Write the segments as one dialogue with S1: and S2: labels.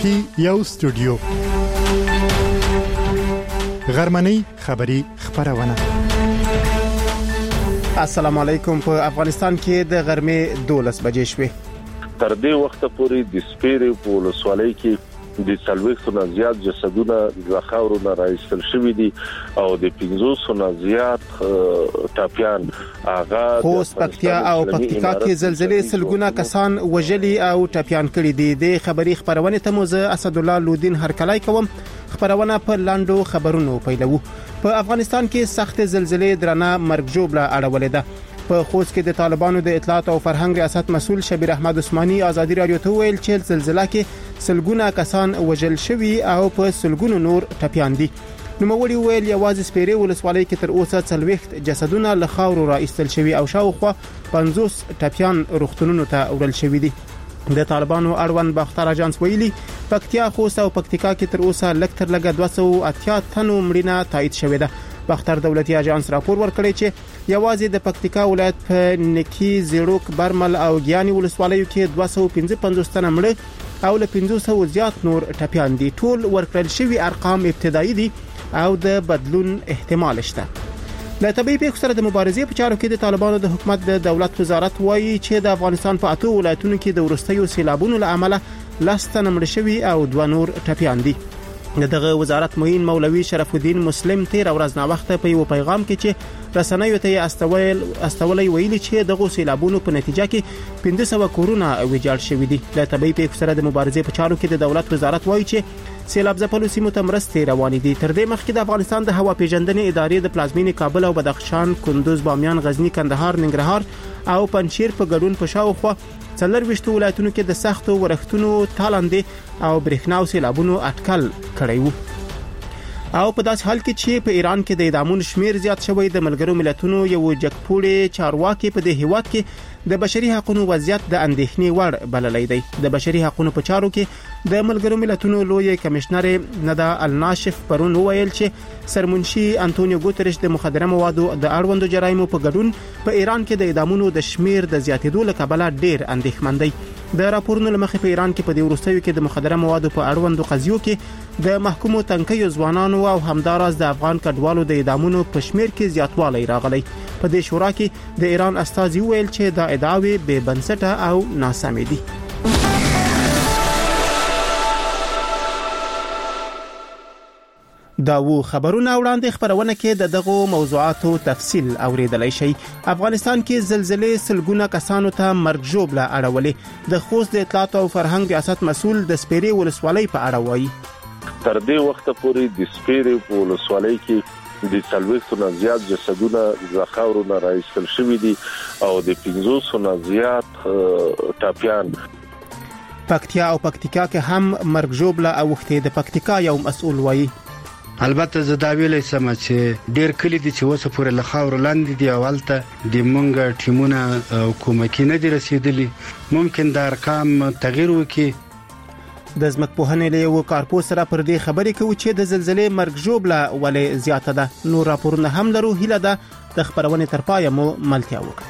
S1: کې یو استودیو غرمنۍ خبری خبرونه. السلام علیکم. په افغانستان کې د غرمې 12 بجې شوې.
S2: تر دې وخت پورې د سپیرې په ولسوالۍ کې د 40 نه زیات جسدونه د خاورو نه راایستل شوي دي او د 500 نه زیات ټاپیان
S3: خوست، پکتیا او پکتیکا کې زلزلې سلګونه کسان وژلي او ټاپیان کړي دي. د خبری خبرونه ته موزه اسد الله لودین هرکلای کوم. خبرونه په لاندو خبرونو پیلوو. په افغانستان کې سخت زلزلې درنه مرګ جوړه اړولې ده. په خوست کې د طالبانو د اطلاعات او فرهنګ ریاست مسؤل شبیر احمد عثماني ازادي رادیو ته ویل چې زلزلہ کې سلګونه کسان وژل شوي او په سلګونو نور ټپيان دي. نوموړي ویل یوازې سپیرې ولسوالۍ کې تر اوسه 40 جسدونه له خاورو را ایستل شوي او شاوخوا 50 ټپيان روغتونونو ته وړل شوي دي. د طالبانو اړوند باختر اجانس ویلي پکتیا، خوست او پکتیکا کې تر اوسه لکټر لګ 280 تنو مړینه تایید شوې ده. باختر دولتي اجانس راپور ورکړی چې یوازې د پکتیکا ولایت په نکی، زیروک، برمل او ګیانی ولسوالیو کې 255 تنه مړه او له 500 زیات نور ټپيان دي. ټول ورکړل شوی ارقام ابتدایي دي او د بدلون احتمال شته. له طبيعي پیښو سره د مبارزې په چارو کې د طالبانو د حکومت د دولت وزارت وایي چې د افغانستان په 8 ولایتونو کې د ورستیو سیلابونو له امله 10 تنه مړه شوي او 2 نور ټپيان دي. دغه وزارت معین مولوي شرف الدین مسلم تیر ورځ نا وخت په یو پیغام کې چې رسنیو ته استولې ویلي چې دغه سیلابونو په نتیجه کې 500 کورونه ویجاړ شوي دي. له طبيعي پیښو سره د مبارزې په چارو کې د دولت وزارت وایي چې سیلاب ځپلو سیمو ته مرستې روانې دي. تر دې مخکې د افغانستان د هوا پیژندنې ادارې د پلازمینې کابل او بدخشان، کندوز، بامیان، غزنی، کندهار، ننګرهار او پنجشیر په ګډون په شاوخوا 24 ولایتونو کې د سختو ورښتونو، تالندې او برېښنا او سیلابونو اټکل کړی وو. او په داس حال کې چې په ایران کې د اعدامونو شمیر زیات شوی، د ملګرو ملتونو یو جګپوړي چارواکي په دې هیواد کې د بشري حقوقو وضعیت د اندېښنې وړ بللی دی. د بشري حقوقو په چارو کې د ملګرو ملتونو لوی کمشنر ندا الناشف پرون ویل چې سرمنشي انټونیو ګوتریش د مخدره موادو د اړوندو جرایمو په ګډون په ایران کې د اعدامونو د شمیر د زیاتېدو له کبله ډېر اندېښمن دی. د راپورونو لمخې په ایران کې په دې وروستیو کې د مخدره موادو په اړوندو قضیو کې د محکومو تنکیو ځوانانو او همداراز د افغان کډوالو د اعدامونو په شمیر کې زیاتوالی راغلی. په دې شورا کې د ایران استازي ویل چې دا ادعاوې بې بنسټه او ناسمې دي. دا وو خبرونه وړاندې خبرونه کې دغه موضوعاتو تفصیل اوریدلای شي. افغانستان کې زلزلې سلګونه کسانو ته مرګ ژوبله اړولې. د خوست د اطلاعات او فرهنګ ریاست مسؤل د سپیرې ولسوالۍ په اړه وایي.
S2: تر دې وخت پورې د سپیرې ولسوالۍ کې د 40 نه زیات جسدونه د خاورو نه راایستل شوي دي او د 500 نه زیات ټاپیان.
S3: پکتیا او پکتیکا کې هم مرګ ژوبله اوختې. د پکتیکا یو مسؤل وایي
S4: البته زه دا ویلای سم چې ډیر کلی دي چې وسه پورې له خاور لاندې دي او البته د مونږ ټیمونه کومکی نه دي رسیدلي. ممکن د ارقام تغییر وکړي.
S3: د ځمکپوهنې له یو کارپوه سره پر دې خبرې کوي چې د زلزلې مرګ ژوبله ولې زیاته ده. نور راپورونه هم لرو. هیله ده د خبرونې تر پایه مو ملتیا وکړي.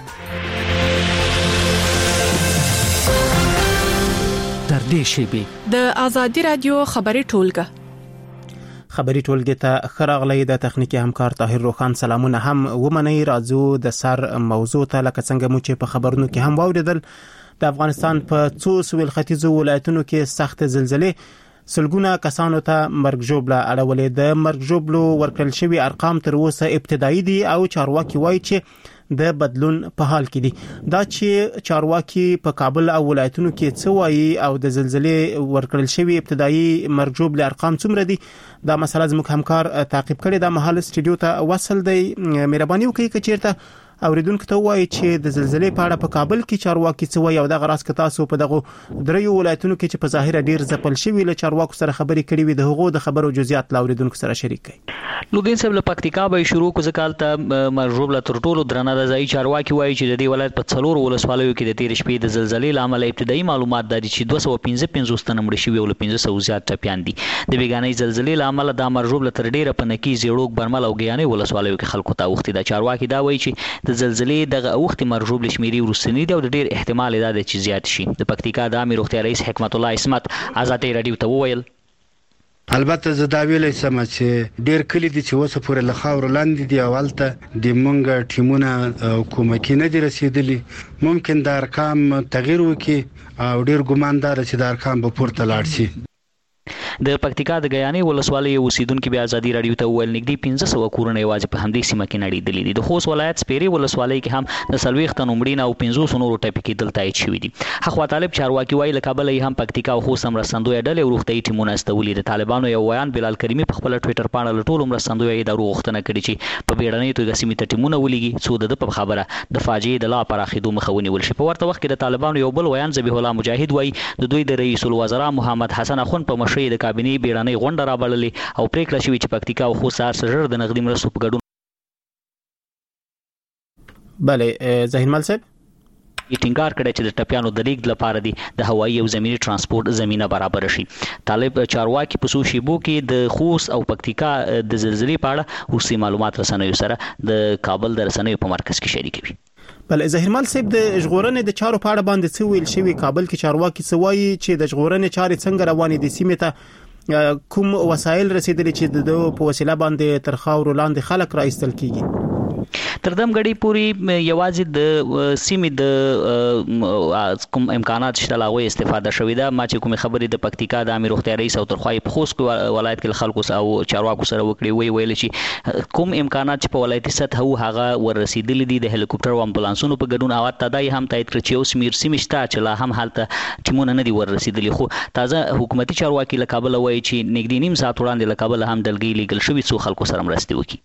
S5: تر دې شیبې د ازادي رادیو خبري ټولګه
S3: خبري ټولګه ته خراغلی. د تخنیکی همکار طاهر روخان سلامونه هم ومني. راځو د سر موضوع ته لکه څنګه مو چې په خبرونو کې هم واوریدل. د افغانستان په 200 ختیځو ولایتونو کې سخت زلزلې سلګونه کسانو ته مرګ ژوبله اړولې. د مرګ ژوبلو ورکړل شوی ارقام تر اوسه ابتدایي دي او چارواکي وایي چې د بدلون په حال کې دي. دا چې چارواکي په کابل او ولایتونو کې څه وایي او د زلزلې ورکړل شوی ابتدایي مرګ ژوبله ارقام څومره دي، دا مسله زموږ همکار تعقیب کړي. دا مهال استودیو ته وصل دی. مهرباني وکړئ چې چیرته اوریدونکو ته وایي چې د زلزلې په اړه په کابل کې چارواکي څه وایي او د غراس کې تاسو په دغه دریو ولایتونو کې چې په ظاهر ډیر ځپل شوی له چارواکو سره خبرې کړې وي، د هغو د خبرو جزئیات لا اوریدونکو سره شریک کړئ.
S6: لودین صاحب له پکتیکا به شروع کو ځکه ته مرجوب له ترټولو درنه د ځای چارواکي وایي چې د دې ولایت په 4 ولسوالیو کې د تیر شپې د زلزلې لامل ابتدایي معلومات دي چې 255 تنه مړه شوي او له 500 زیات ټپيان دي. د بیگانې زلزلې لامل د مرجوب له تر ډیره په نکی، زیړوک، برمل او ګیانې ولسوالیو کې خلکو ته وختي د چارواکي دا وایي چې د د زلزلې دغه وخت مرجوب لشمیري ورسنی دی او ډیر احتمال دا دی چې زیات شي. د پکتیکا د عامه روغتیا رئیس حکمت الله اسمت آزاد رادیو ته وویل
S4: البته زه دا ویلای سم چې ډیر کلی دي چې اوسه پورې له خاور لاندې دي او هلته د مونږ ټیمونه کومکی نه دي رسیدلي. ممکن د ارقام تغییر وکړي او ډیر ګماندار چې د ارقام به پورته لاړ شي.
S6: د پکتیکا د غیانې ولسوالۍ اوسیدونکو بیا آزادي رادیو ته ویل نږدې 1500 کورونه یوازې په همدې سیمه کې نړیدلې دي. د خوست ولایت سپیرې ولسوالۍ کې هم د 40 تنو مړینه او 500 نورو ټپي کېدل تایید شوي دي. حق طالب چارواکي وایي له کابل هم پکتیکا او خوست مرستندوی ډلې او روغتي ټیمونه استولي. د طالبانو یو ویان بلال کریمي په خپل ټوئیټر باندې له ټولو مرستندوی ادارو غوښتنه کړې چې په بیړنۍ توګه سیمې ته ټیمونه ولېږي څو د په خبره د فاجعې د لا پراخېدو مخه ونیول شي. په ورته وخت کې د طالبانو یو بل ویان ذبیح الله مجاهد وایي د دوی د رئیس الوزرا محمد حسن اخوند په مشرۍ د کابینې بیړنۍ غونډه رابللې او پریکړه شوې چې پکتیکا او خوست سره د نقدي مرستو په ګډون
S3: بله ظاهرمل صاحب
S6: ټینګار کړی چې د ټپیانو د لیږد لپاره دی د هوایي او زمینی ترانسپورت زمينه برابر شي. طالب چارواکي په سو شیبو کې د خوست او پکتیکا د زلزلې په اړه اوسې معلومات رسنیو سره د کابل د رسنیو په مرکز کې شریکوي.
S3: بل ظاهرمل صاحب د ژغورنې د چارو په اړه باندې څه ویل شوی؟ کابل کې چارواکي څه وایي چې د ژغورنې چارې څنګه روانې دي؟ سیمه ته کوم وسایل رسیدلي چې د په وسیله باندې تر خاور لاندې خلک راایستل کیږي؟
S6: تر دم غړي پوری یوازې د سیمې د کوم امکانات شته لاغوي استفاده شوې ده. ما چې کوم خبرې د پکتیکا د امیر روغتیا رئیس او ترخوای په خوست ولایت کې خلکو او چارواکو سره وکړي ویل چې کوم امکانات چې په ولایتي سطح هغه ورسېدلي دي د هلیکوپټر او امبولانسونو په ګډون او تدای هم تایید کړ چې اوس میر سیمه شته چې لا هم حالت ټیمونه نه دي ورسېدلي. خو تازه حکومتي چارواکي له کابل وایي چې نږدې نیم ساعت وړاندې له کابل هم دلګي لیګل شوی څو خلکو سره مرسته وکړي.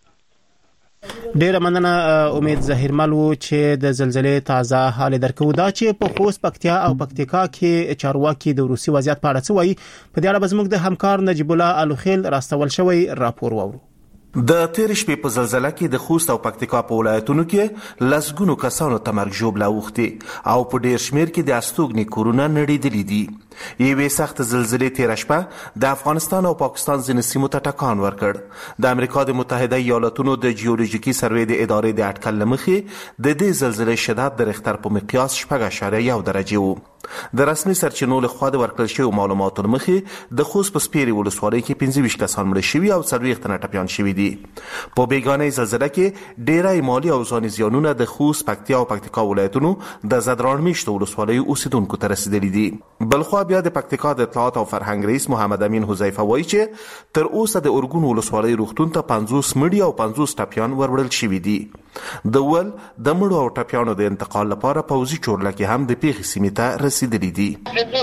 S3: ډیره مننه امید ظاهرمل و چې د زلزلې تازه حال درکو. دا چې په خوست پکتیا او پکتیکا کې چارواکي د روسي وضعیت په اړه څه وایي په دې اړه زموږ د همکار نجیب الله الوخیل راستول شوی راپور وورو.
S7: د تیر شپې په زلزلہ کې د خوست او پکتیکا په ولایتونو کې لسګونو کسانو ته مرګ ژوبله اوښتې او په ډیر شمیر کې د استوګنې کورونه نړیدلي دي. یوې سخت زلزلې تیر شپه د افغانستان او پاکستان ځینې سیمو ته ټکان ورکړ. د امریکا د متحده ایالاتونو د جیولوژیکي سروې د ادارې د اټکل لمخې د دې زلزلې شدت د ریختر په مقیاس 4.1 درجه و. د رسمي سرچینو له خوا د ورکړل شوی معلوماتو مخې د خوست په سپیرې ولسوالۍ کې 25 کسان مړه شوي او 40 تنه ټپیان شوي دي. په بیگانه زلزلہ کې ډیری مالی او ځاني زیانونه د خوست، پکتیا او پکتیکا ولایتونو د زدران میشتو ولسوالۍ اوسیدونکو ته رسیدلي دي. بلخوا بیا د پکتیکا د اطلاعات او فرهنګ رئیس محمد امین حذیفه وایي چې تر اوسه د اورګون ولسوالۍ روغتون ته 50 مړي او 50 ټپیان وروړل شوي دي. د ول د مړو او ټپیانو د انتقال لپاره پوځي چورلکې هم د پیښې سیمې ته رسیدلي دي.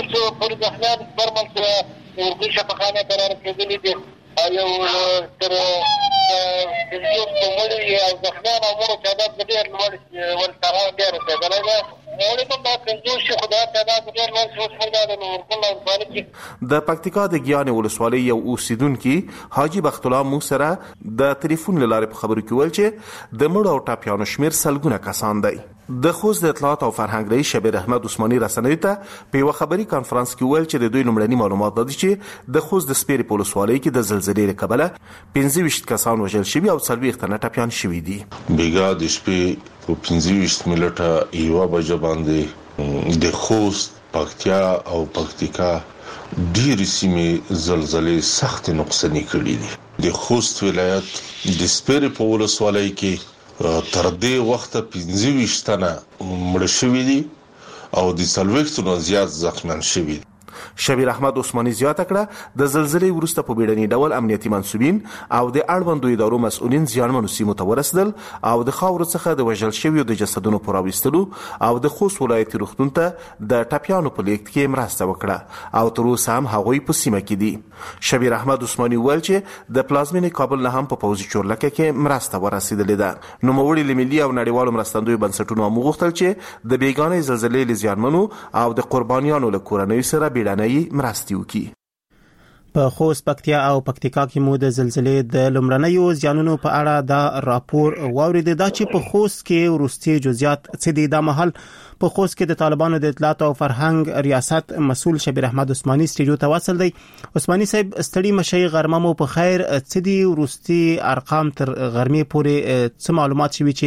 S8: یو تر پنځوس مړي او زخمیان او مړو تعداد ډېر لوړ ولسرا ډېر رسېدلی ده. مړي په 50 شي خو دا تعداد ډېر لوړ شو.
S7: د پکتیکا د ګیانې ولسوالۍ یو اوسیدونکي حاجی بخت الله مو سره د ټلیفون له لارې په خبرو کې ویل چې د مړو او ټپیانو شمېر سلګونه کسان دی. د خوست د اطلاعات او فرهنګ رئیس شبیر احمد عثماني رسنیو ته په یو خبري کانفرنس کې ویل چې د دوی لومړني معلومات دي چې د خوست د سپیرې په ولسوالۍ کې د زلزلې له کبله 25 کسان وژل شوي او 40 تنه ټپیان شوي دي.
S2: بیګا د شپې په 25 منټه یو بجې باندې د خوست، پکتیا او پکتیکا ډېرې سیمې زلزلې سخت نقصان کړي دي. د خوست ولایت د سپیرې په ولسوالۍ کې تر دې وخته 25 تنه مړه شوي دي او د 40 تنو زیات زخمیان شوي دي.
S7: شبیر احمد عثماني زیاته کړه د زلزلې وروسته په بیړني ډول امنیتي منسوبین او د اړوندو ادارو مسؤلین زیانمنو سیمو ته ورسېدل او د خاورو څخه د وژل شویو د جسدونو په راویستلو او د خوست ولایتي روغتون ته د ټپیانو په لیږد کې مرسته وکړه او تر اوسه هم هغوی په سیمه کې دي. شبیر احمد عثماني ویل چې د پلازمینې کابل نه هم په پوځي چورلکه کې مرسته ورسېدلې ده. نوموړي له ملي او نړیوالو مرستندویو بنسټونو هم وغوښتل چې د بیګانې زلزلې له زیانمنو او د قربانیانو له کورنیو سره بیړنۍ مرستې وکړي.
S3: په خوست، پکتیا او پکتیکا کې مو د زلزلې د لومړنیو زیانونو په اړه دا راپور واورید. دا چې په خوست کې وروستي جزئیات څه دي. دا مهال په خوست کې د طالبانو د اطلاعات او فرهنګ ریاست مسؤل شبیر احمد عثماني سټډیو ته وصل دی. عثماني صاحب ستړي مشي غرمه مو په خیر. څه دي وروستي ارقام تر غرمې پورې څه معلومات شوي چې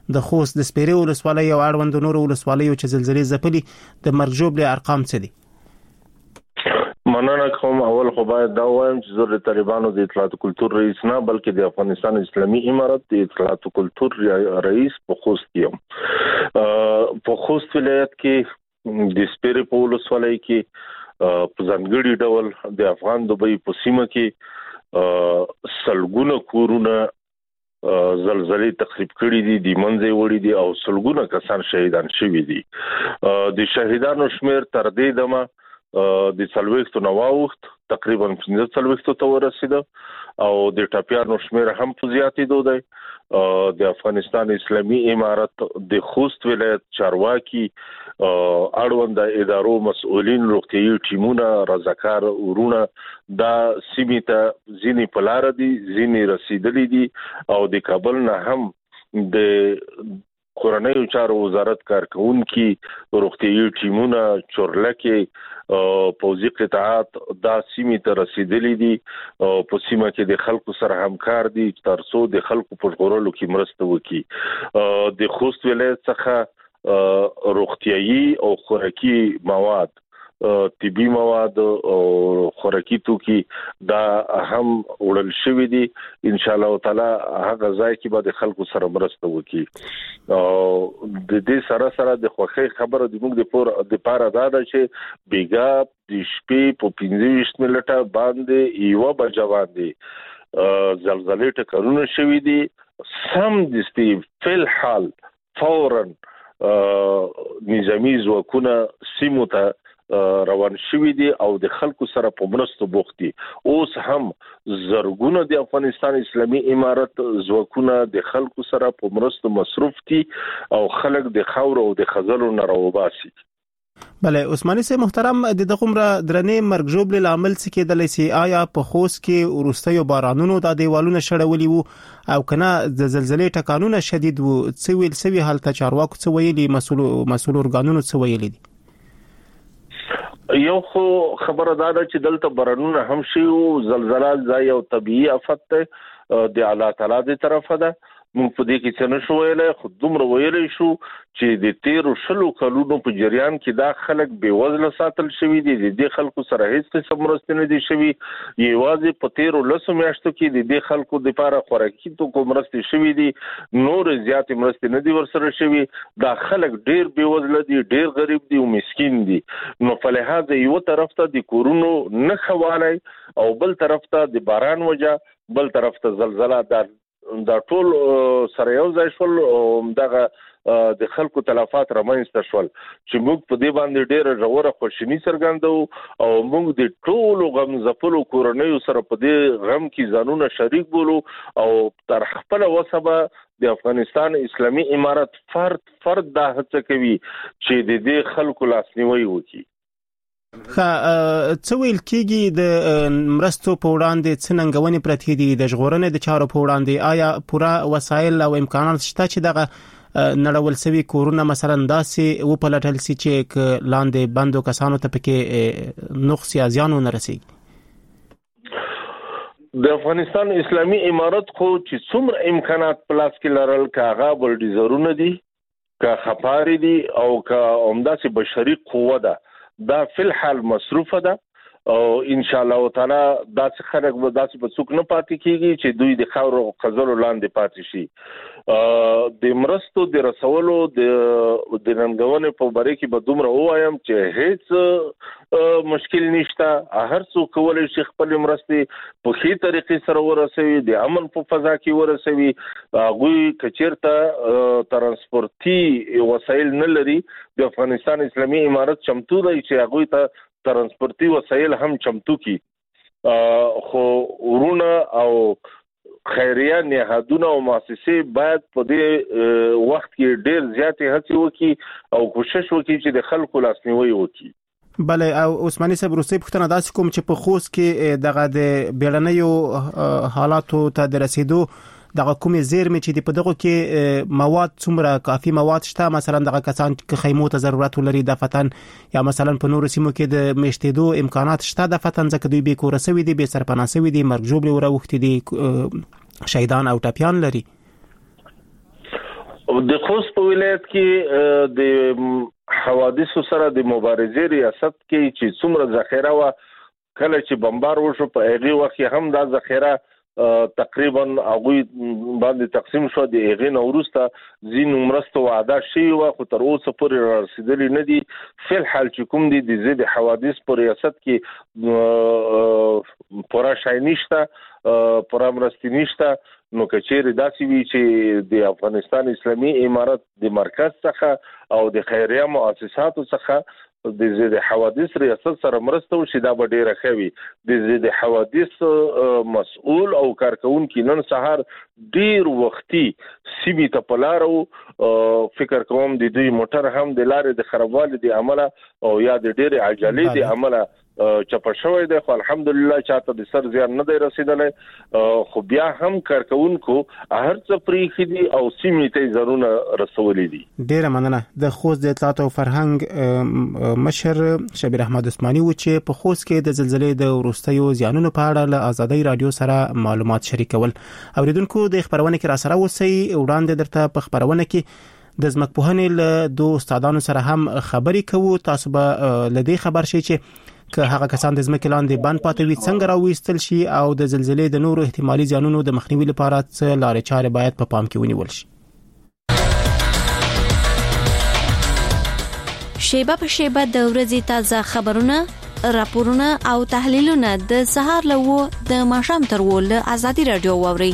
S3: د خوست د سپیرې ولسوالۍ او اړوند نور ولسوالیو چې زلزلې ځپلي د مرګ ژوبلې ارقام څه دي؟
S2: مننه کوم. اول خو باید دا وایم چې زه د طالبانو د اطلاعات کلتور رئیس نه بلکې د افغانستان اسلامي امارت د اطلاعات کلتور رئیس په خوست یم. په خوست ولایت کې د سپیرې په ولسوالۍ کې په ځانګړي ډول د افغان دوبۍ په سیمه کې سلګونه کورونه زلزلې تخریب کړي دي، د منځي وړي دي او سلګونه کسان شهیدان شوي دي. د شهیدانو شمیر تر دې دمه د 40 نواوخت تقریبا 45 ته ورسیده او د ټاپیانو شمیر هم په زیاتېدو دی. د افغانستان اسلامي امارت د خوست ولایت چارواکي اړوند ادارو مسؤلین روغتيایي ټیمونه رضاکار ورونه دا سیمه ته ځینې پلار دي ځینې رسیدلي دي او د کابل نه هم د کورنۍ چارو وزارت کارکونکو روغتيایي ټیمونه چورلکه پوزي قطاعات دا سیمه ته رسیدلي دي او په سیمه کې د خلکو سره همکار دي ترڅو د خلکو په ژغورلو کې مرسته وکړي. د خوست ولایت څخه روغتيایي او خوراکي مواد طبي مواد او خوراکي توکي دا هم وړل شوی دي. ان شاء الله تعالی هغه ځای کې به د خلکو سره مرسته وکړي. او د دې سره د خوخي خبره د موږ د پاره دا ده چې بیګا د شپې په 25 منټه باندې یو بجا باندې زلزلې ټکرونه شوي دي. سم د استیف فل حال فورا نظامی ځواکونه سیمو ته روان شوي دي او د خلکو سره په مرستو بوخت دي. اوس هم زرګونه د افغانستان اسلامي امارت ځواکونه د خلکو سره په مرستو مصروف دي او خلک د خاور او د خزلو نه راوباسي.
S3: بله عثماني سي محترم د دغمره درنې مرګ ژوبلې لامل څه کېدلی سي؟ آیا په خوست کې وروستیو بارانونو د دیوالونو شړولي وو او کنه د زلزلې ټکانونه شدید وو؟ څه ویل سوي حالت چارواکو څه ویلي مسؤل ارګانونو څه ویلي دي؟
S2: یو خو خبره دا ده چې دلته بارانونه هم شي او زلزلہ ځای او طبيعي آفت ته د الله تعالی د طرفه ده. موږ په دې کې څه نشو ویلای، خو دومره ویلای شو چې د 13 کلونو په جریان کې دا خلک بیوزله ساتل شوي دي. د دې خلکو سره هیڅ قسم مرسته نه دي شوي. یوازې په 13 میاشتو کې د دې خلکو لپاره خوراکي توکو مرسته شوي دي، نور زیات مرسته نه دي ورسره شوي. دا خلک ډیر بیوزله دي، ډیر غریب دي او مسکین دي. نو په لحاظ یو طرف ته د کورونو نه خوالای او بل طرف ته د باران وجه، بل طرف ته زلزلہ دا ټول سره یو ځای شول او دغه د خلکو تلفات رامنځته شول چې موږ په دې باندې ډېر ژوره خوشحالي څرګندو او موږ د ټول غم زپلو کورنیو سره په دې غم کې ځانونه شریک بولو او تر خپل وسبه د افغانستان اسلامي امارت فرد دا هڅه کوي چې د دې خلکو لاسنیوي وکړي.
S3: څه ویل کېږي د مرستو په وړاندې څه ننګونې پرتې دي د ژغورنې د چارو په وړاندې؟ آیا پوره وسایل او امکانات شته چې دغه نړول سوي کورونه مثلا داسې وپلټل سي چې لاندې بندو کسانو ته پکې نقص یا زیان ونه رسیږي؟
S2: د افغانستان اسلامي امارت خو چې څومره امکانات پلاس کې لرل کاغه بلډیزرونه دي، کا خپاري دي او کا عمداسي بشري قوه ده، دا فل حال مصروفه ده او ان شاء الله تعالی داسې خلک به داسې په څوک نه پاتې کیږي چې دوی د خاور او خزلو لاندې پاتې شي. د مرستو د رسولو د ننګونې په باره کې به دومره وایم چې هیڅ مشکل نشته. هر څوک کولای شي خپل مرستې په ښه طریقې سره ورسوي، د امن په فضا کې ورسوي. هغوی کچیرته ترانسپورتي وسایل نه لري، د افغانستان اسلامي امارت چمتو دی چې هغوی ته ترانسپورتي وسایل هم چمتو کی. خو ورونه او خیریه نهادونه او مؤسسې باید په دې وخت کې ډېر زیاتې هڅې وکړي او کوشش وکړي چې د خلکو لاسنیوي وکړي.
S3: بله او عثماني صاحب وروستۍ پوښتنه داسې کوم چې په خوست کې دغه د بیړنیو حالاتو ته د رسیدو دغه کومې زیرمې چې په دغه کې مواد څومره کافي مواد شته، مثلا دغه کسان چې خیمو ته ضرورت ولري د فتن یا مثلا په نورو سیمو کې د میشتېدو امکانات شته د فتن، ځکه دوی به کور سوي دي، به سرپناه سوي دي، مرګ ژوبلې وروختي دي، شهیدان او ټپیان لري.
S2: د خوست په ولایت کې د حوادثو سره د مبارزې ریاست کې چې څومره ذخیره و کله چې بمبار وشو په هغه وخت هم دا ذخیره تقریبا هغه باندې تقسیم شو د هغه نورسته زین مرسته وعده شي او خو تر اوسه پورې رسیدلی نه دي فل حال چې کوم دي د زید حوادث په ریاست کې پورا شای نشته پورا مرستي نشته نو کچېر داسې وی چې د افغانستان اسلامي امارت د مرکز څخه او د خیریه مؤسساتو څخه د زید حوادث ریاست سره مرسته وشي دا به ډیره ښه وي د زید حوادث مسؤل او کارکونکي نن سهار ډیر وختي سیمې ته پلارو فکر کوم د دوی موټر هم د لارې د خرابوالي د عمله او یا د ډیره عجلې د عمله چپه شوی دی خو الحمدلله چاته د سر زیان نه دی رسیدلی خو بیا هم کارکونکو هر څه پریښي دي او سیمې ته ضرورونه رسولي دي.
S3: ډیره مننه. د خوست د اطلاعات او فرهنګ مشر شبیر احمد عثماني و چې په خوست کې د زلزلې د وروستیو زیانونو په اړه له آزادۍ رادیو سره معلومات شریکول. اوریدونکو د خبرونه کې را سره اوسئ وړاندې درته په خبرونه کې د ځمکپوهنې له دوه استادانو سره هم خبرې کوو. تاسو به لدې خبر شئ چې که هغه کسان د ځمکې لاندې بند پاتې وي څنګه راوېستل شي او د زلزلې د نورو احتمالي زیانونو د مخنیوي لپاره څه لارې چارې باید په پام کې ونیول شي.
S9: شیبه په شیبه د ورځې تازه خبرونه، راپورونه او تحلیلونه د سهار له د ماښام تر له آزادي رادیو واوري.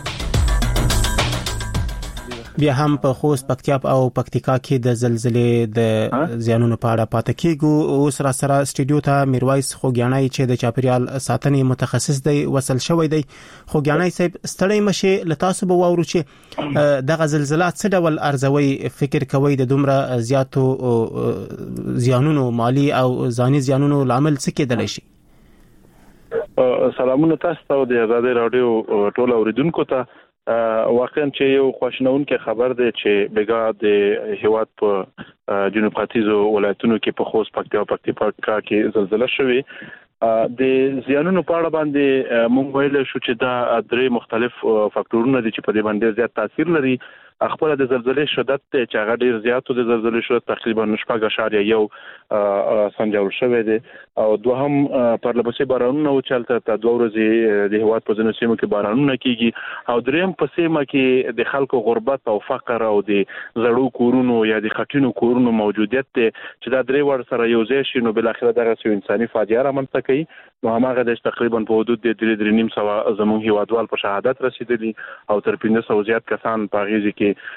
S3: بیا هم په خوست، پکتیا او پکتیکا کې د زلزلې د زیانونو په اړه پاتې کیږو. اوس را سره سټوډیو ته میرویس خوګیانای چې د چاپیریال ساتنې متخصص دی وصل شوی دی. خوګیانای صاحب ستړی مشه له تاسو به واورو چې دغه زلزلې څه ډول ارزوي فکر کوي د دومره زیاتو زیانونو مالی او ځاني زیانونو لامل څه کېدلی شي؟
S10: سلامونه تاسو ته د آزادۍ رادیو ټول اوریدونکو ته. واقعا چې یو خوشنونکې خبر دی چې بګا د هیواد په جنوب ختیځو ولایتونو کې په خوست، پکتیا او پکتیکا کې زلزلہ شوې. د زیانونو په اړه باندې مونږ ویل شو چې دا درې مختلف فاکټورونه دي چې په دې باندې زیات تاثیر لري. خپل د زلزلې شدت چې هغه ډیر زیات د زلزلې شدت تقریبا 6.1 سنجول شوی دی او دوهم پرلپسې بارانونه او چلته ته 2 ورځې د هیواد په ځینو سیمو کې بارانونه کیږي او دریم په سیمه کې د خلکو غربت او فقر او د زړو کورونو یا د خټینو کورونو موجودیت چې دا درې ور سره یو ځای شي نو بل اخر دغه انساني فاجعه رامنځته کوي. نو هغه د تقریبا په حدود د 3.5 سو زموږ هیوادوال په شهادت رسیدلی او تر 500 زیات کسان په غیږ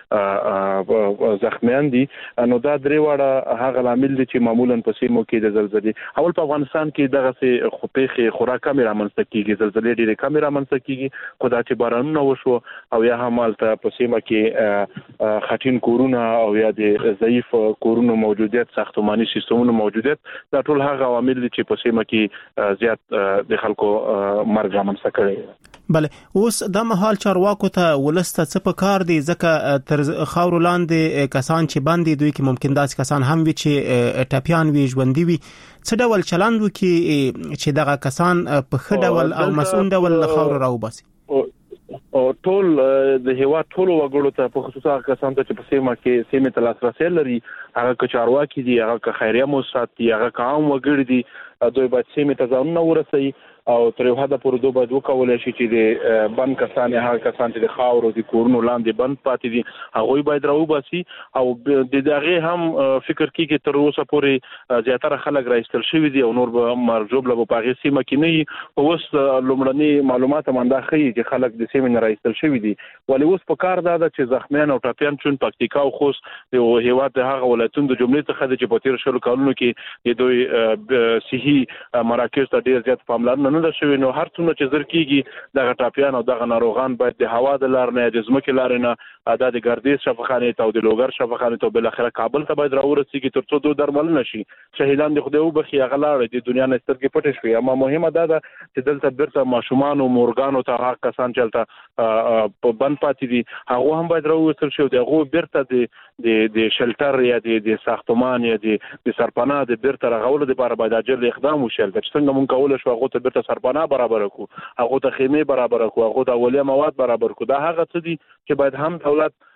S10: کې زخمیان دي. نو دا درې وړه هغه عامل دي چې معمولا په سیمو کې د زلزلې اول په افغانستان کې دغه سه خوپېخي خوراک کمره منځته کیږي، زلزلې ډېرې کمره منځته کیږي. خدای چې بارانونه وشو او یا همالته په سیمه کې خټین کورونه او یا د ضعیف کورونو موجودیت، ساختماني سیستمونو موجودیت، دا ټول هغه عوامل دي چې په سیمه کې زیات د خلکو مرګ رامنځته کړي.
S3: بله، اوس د مهال چارواکو ته ولسته څه په کار دي ځکه تر خاور لاندې کسان چې باندې دوی کې ممکن داسې کسان هم وي چې ټپیان وي، ژوندي وي، څه ډول چلند وکړي چې دغه کسان په ښه ډول او مسؤل ډول له خاور راوباسي؟
S10: او ټول د هیواد ټول وګړو ته په خصوصا کسان ته چې په سیمه کې سیمه ته لاسرسي لري، هغه که چارواکي دي، هغه که خیریه مؤسسات دي، هغه که عام وګړي دي، دوی باید سیمه ته ځانونه ورسوي او تر یو حده پورې دوی باید وکولای شي چې د بند کسان هغه کسان چې د خاور او د کورونو لاندې بند پاتې دي هغه باید راوباسي او د دغه هم فکر کیږي تر اوسه پورې زیاتره خلک راځل شوی دي او نور به مرجوب له په هغه سیمه کې نه اوس لومړني معلومات مونږ خي چې خلک د سیمې نه راځل شوی دي. ولی اوس په کار ده چې زخمیان او ټاپیان چون پکتیکا او خوست د هیواد د هغه ولایتونو د جملې څخه چې په تیر شلو کالونو کې د دوی صحي مراکز ته ډیر زیات پاملرنه نه ده شوی. نو هر څومره چې زر کیږي دغه ټاپیان او دغه ناروغان باید د هوا د لار نه د ځمکې لار نه د ګردیز شفاخانه ته او د لوګر شفاخانه ته بل اخره کابل ته باید راورسیږي ترڅو دوی درمل نشي. شهیدان د خدای وبخي هغه لار د دنیا نه سترګې پټې شوې. اما مهمه ده چې دلته برته ماشومان او مورګانو ته هغه کسان چلته په بند پاتې دي هغه هم باید راوستل شي. دغه برته د شلټر یا د ساختمان یا د سرپناه د برته راغول د لپاره باید اجر اقدام وشي. چې څنګه مونږ کولای شو هغه ته برته سرپناه برابر کو، هغه ته خیمه برابر کو، هغه ته اولیه مواد برابر کو. دا هغه څه دي چې باید هم دولت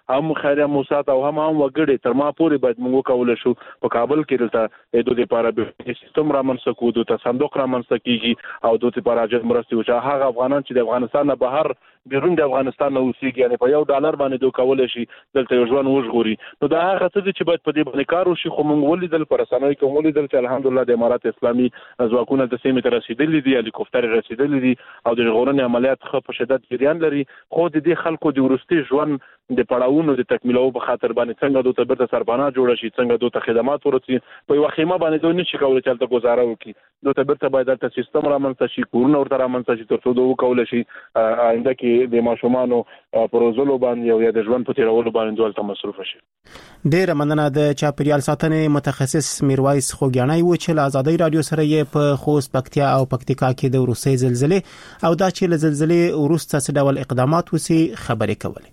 S10: هم خیریه موسسات او هم وګړي تر ما پورې باید موږ کول شو په کابل کې دلته د لپاره به سیستم را منځ کو د صندوق را منځ کیږي او د لپاره اجازه مرستي او هغه افغانان چې د افغانستان نه بهر بیرون د افغانستان نه اوسېږي یعنی په $1 باندې دوه کول شي دلته یو ژوند وژغوري نو دا هغه څه چې باید په دې باندې کار وشي خو موږ ولیدل پر رسنۍ کوم ولیدل چې الحمدلله د امارات اسلامي ځواکونه د سیمې ته رسیدلي دي هلیکوپټر رسیدلي دي او د ژغورنې عملیات خو په شدت جریان لري خو د دې خلکو د ورستي ژوند د پړاوونو د تکمیلو په خاطر باندې څنګه دوی ته برته سربانه جوړ شي څنګه دوی ته خدمات ورسي په یو خیمه باندې دوی نشي کولای چې تل گزاره وکړي دوی ته برته باید د سیستم را منځ شي کورونه ورته را منځ شي ترڅو دوی کولای شي آینده کې د ماشومانو پروزلو باندې او یا د ژوند په تیرولو باندې دوی ته مصروف شي.
S3: ډېر مننه د چاپیریال ساتنې متخصص میرویس خوګیانی و چې له آزادۍ رادیو سره یې په خوست پکتیا او پکتیکا کې د روسي زلزلې او دا چې له زلزلې وروسته څه ډول اقدامات وسی خبرې کولې.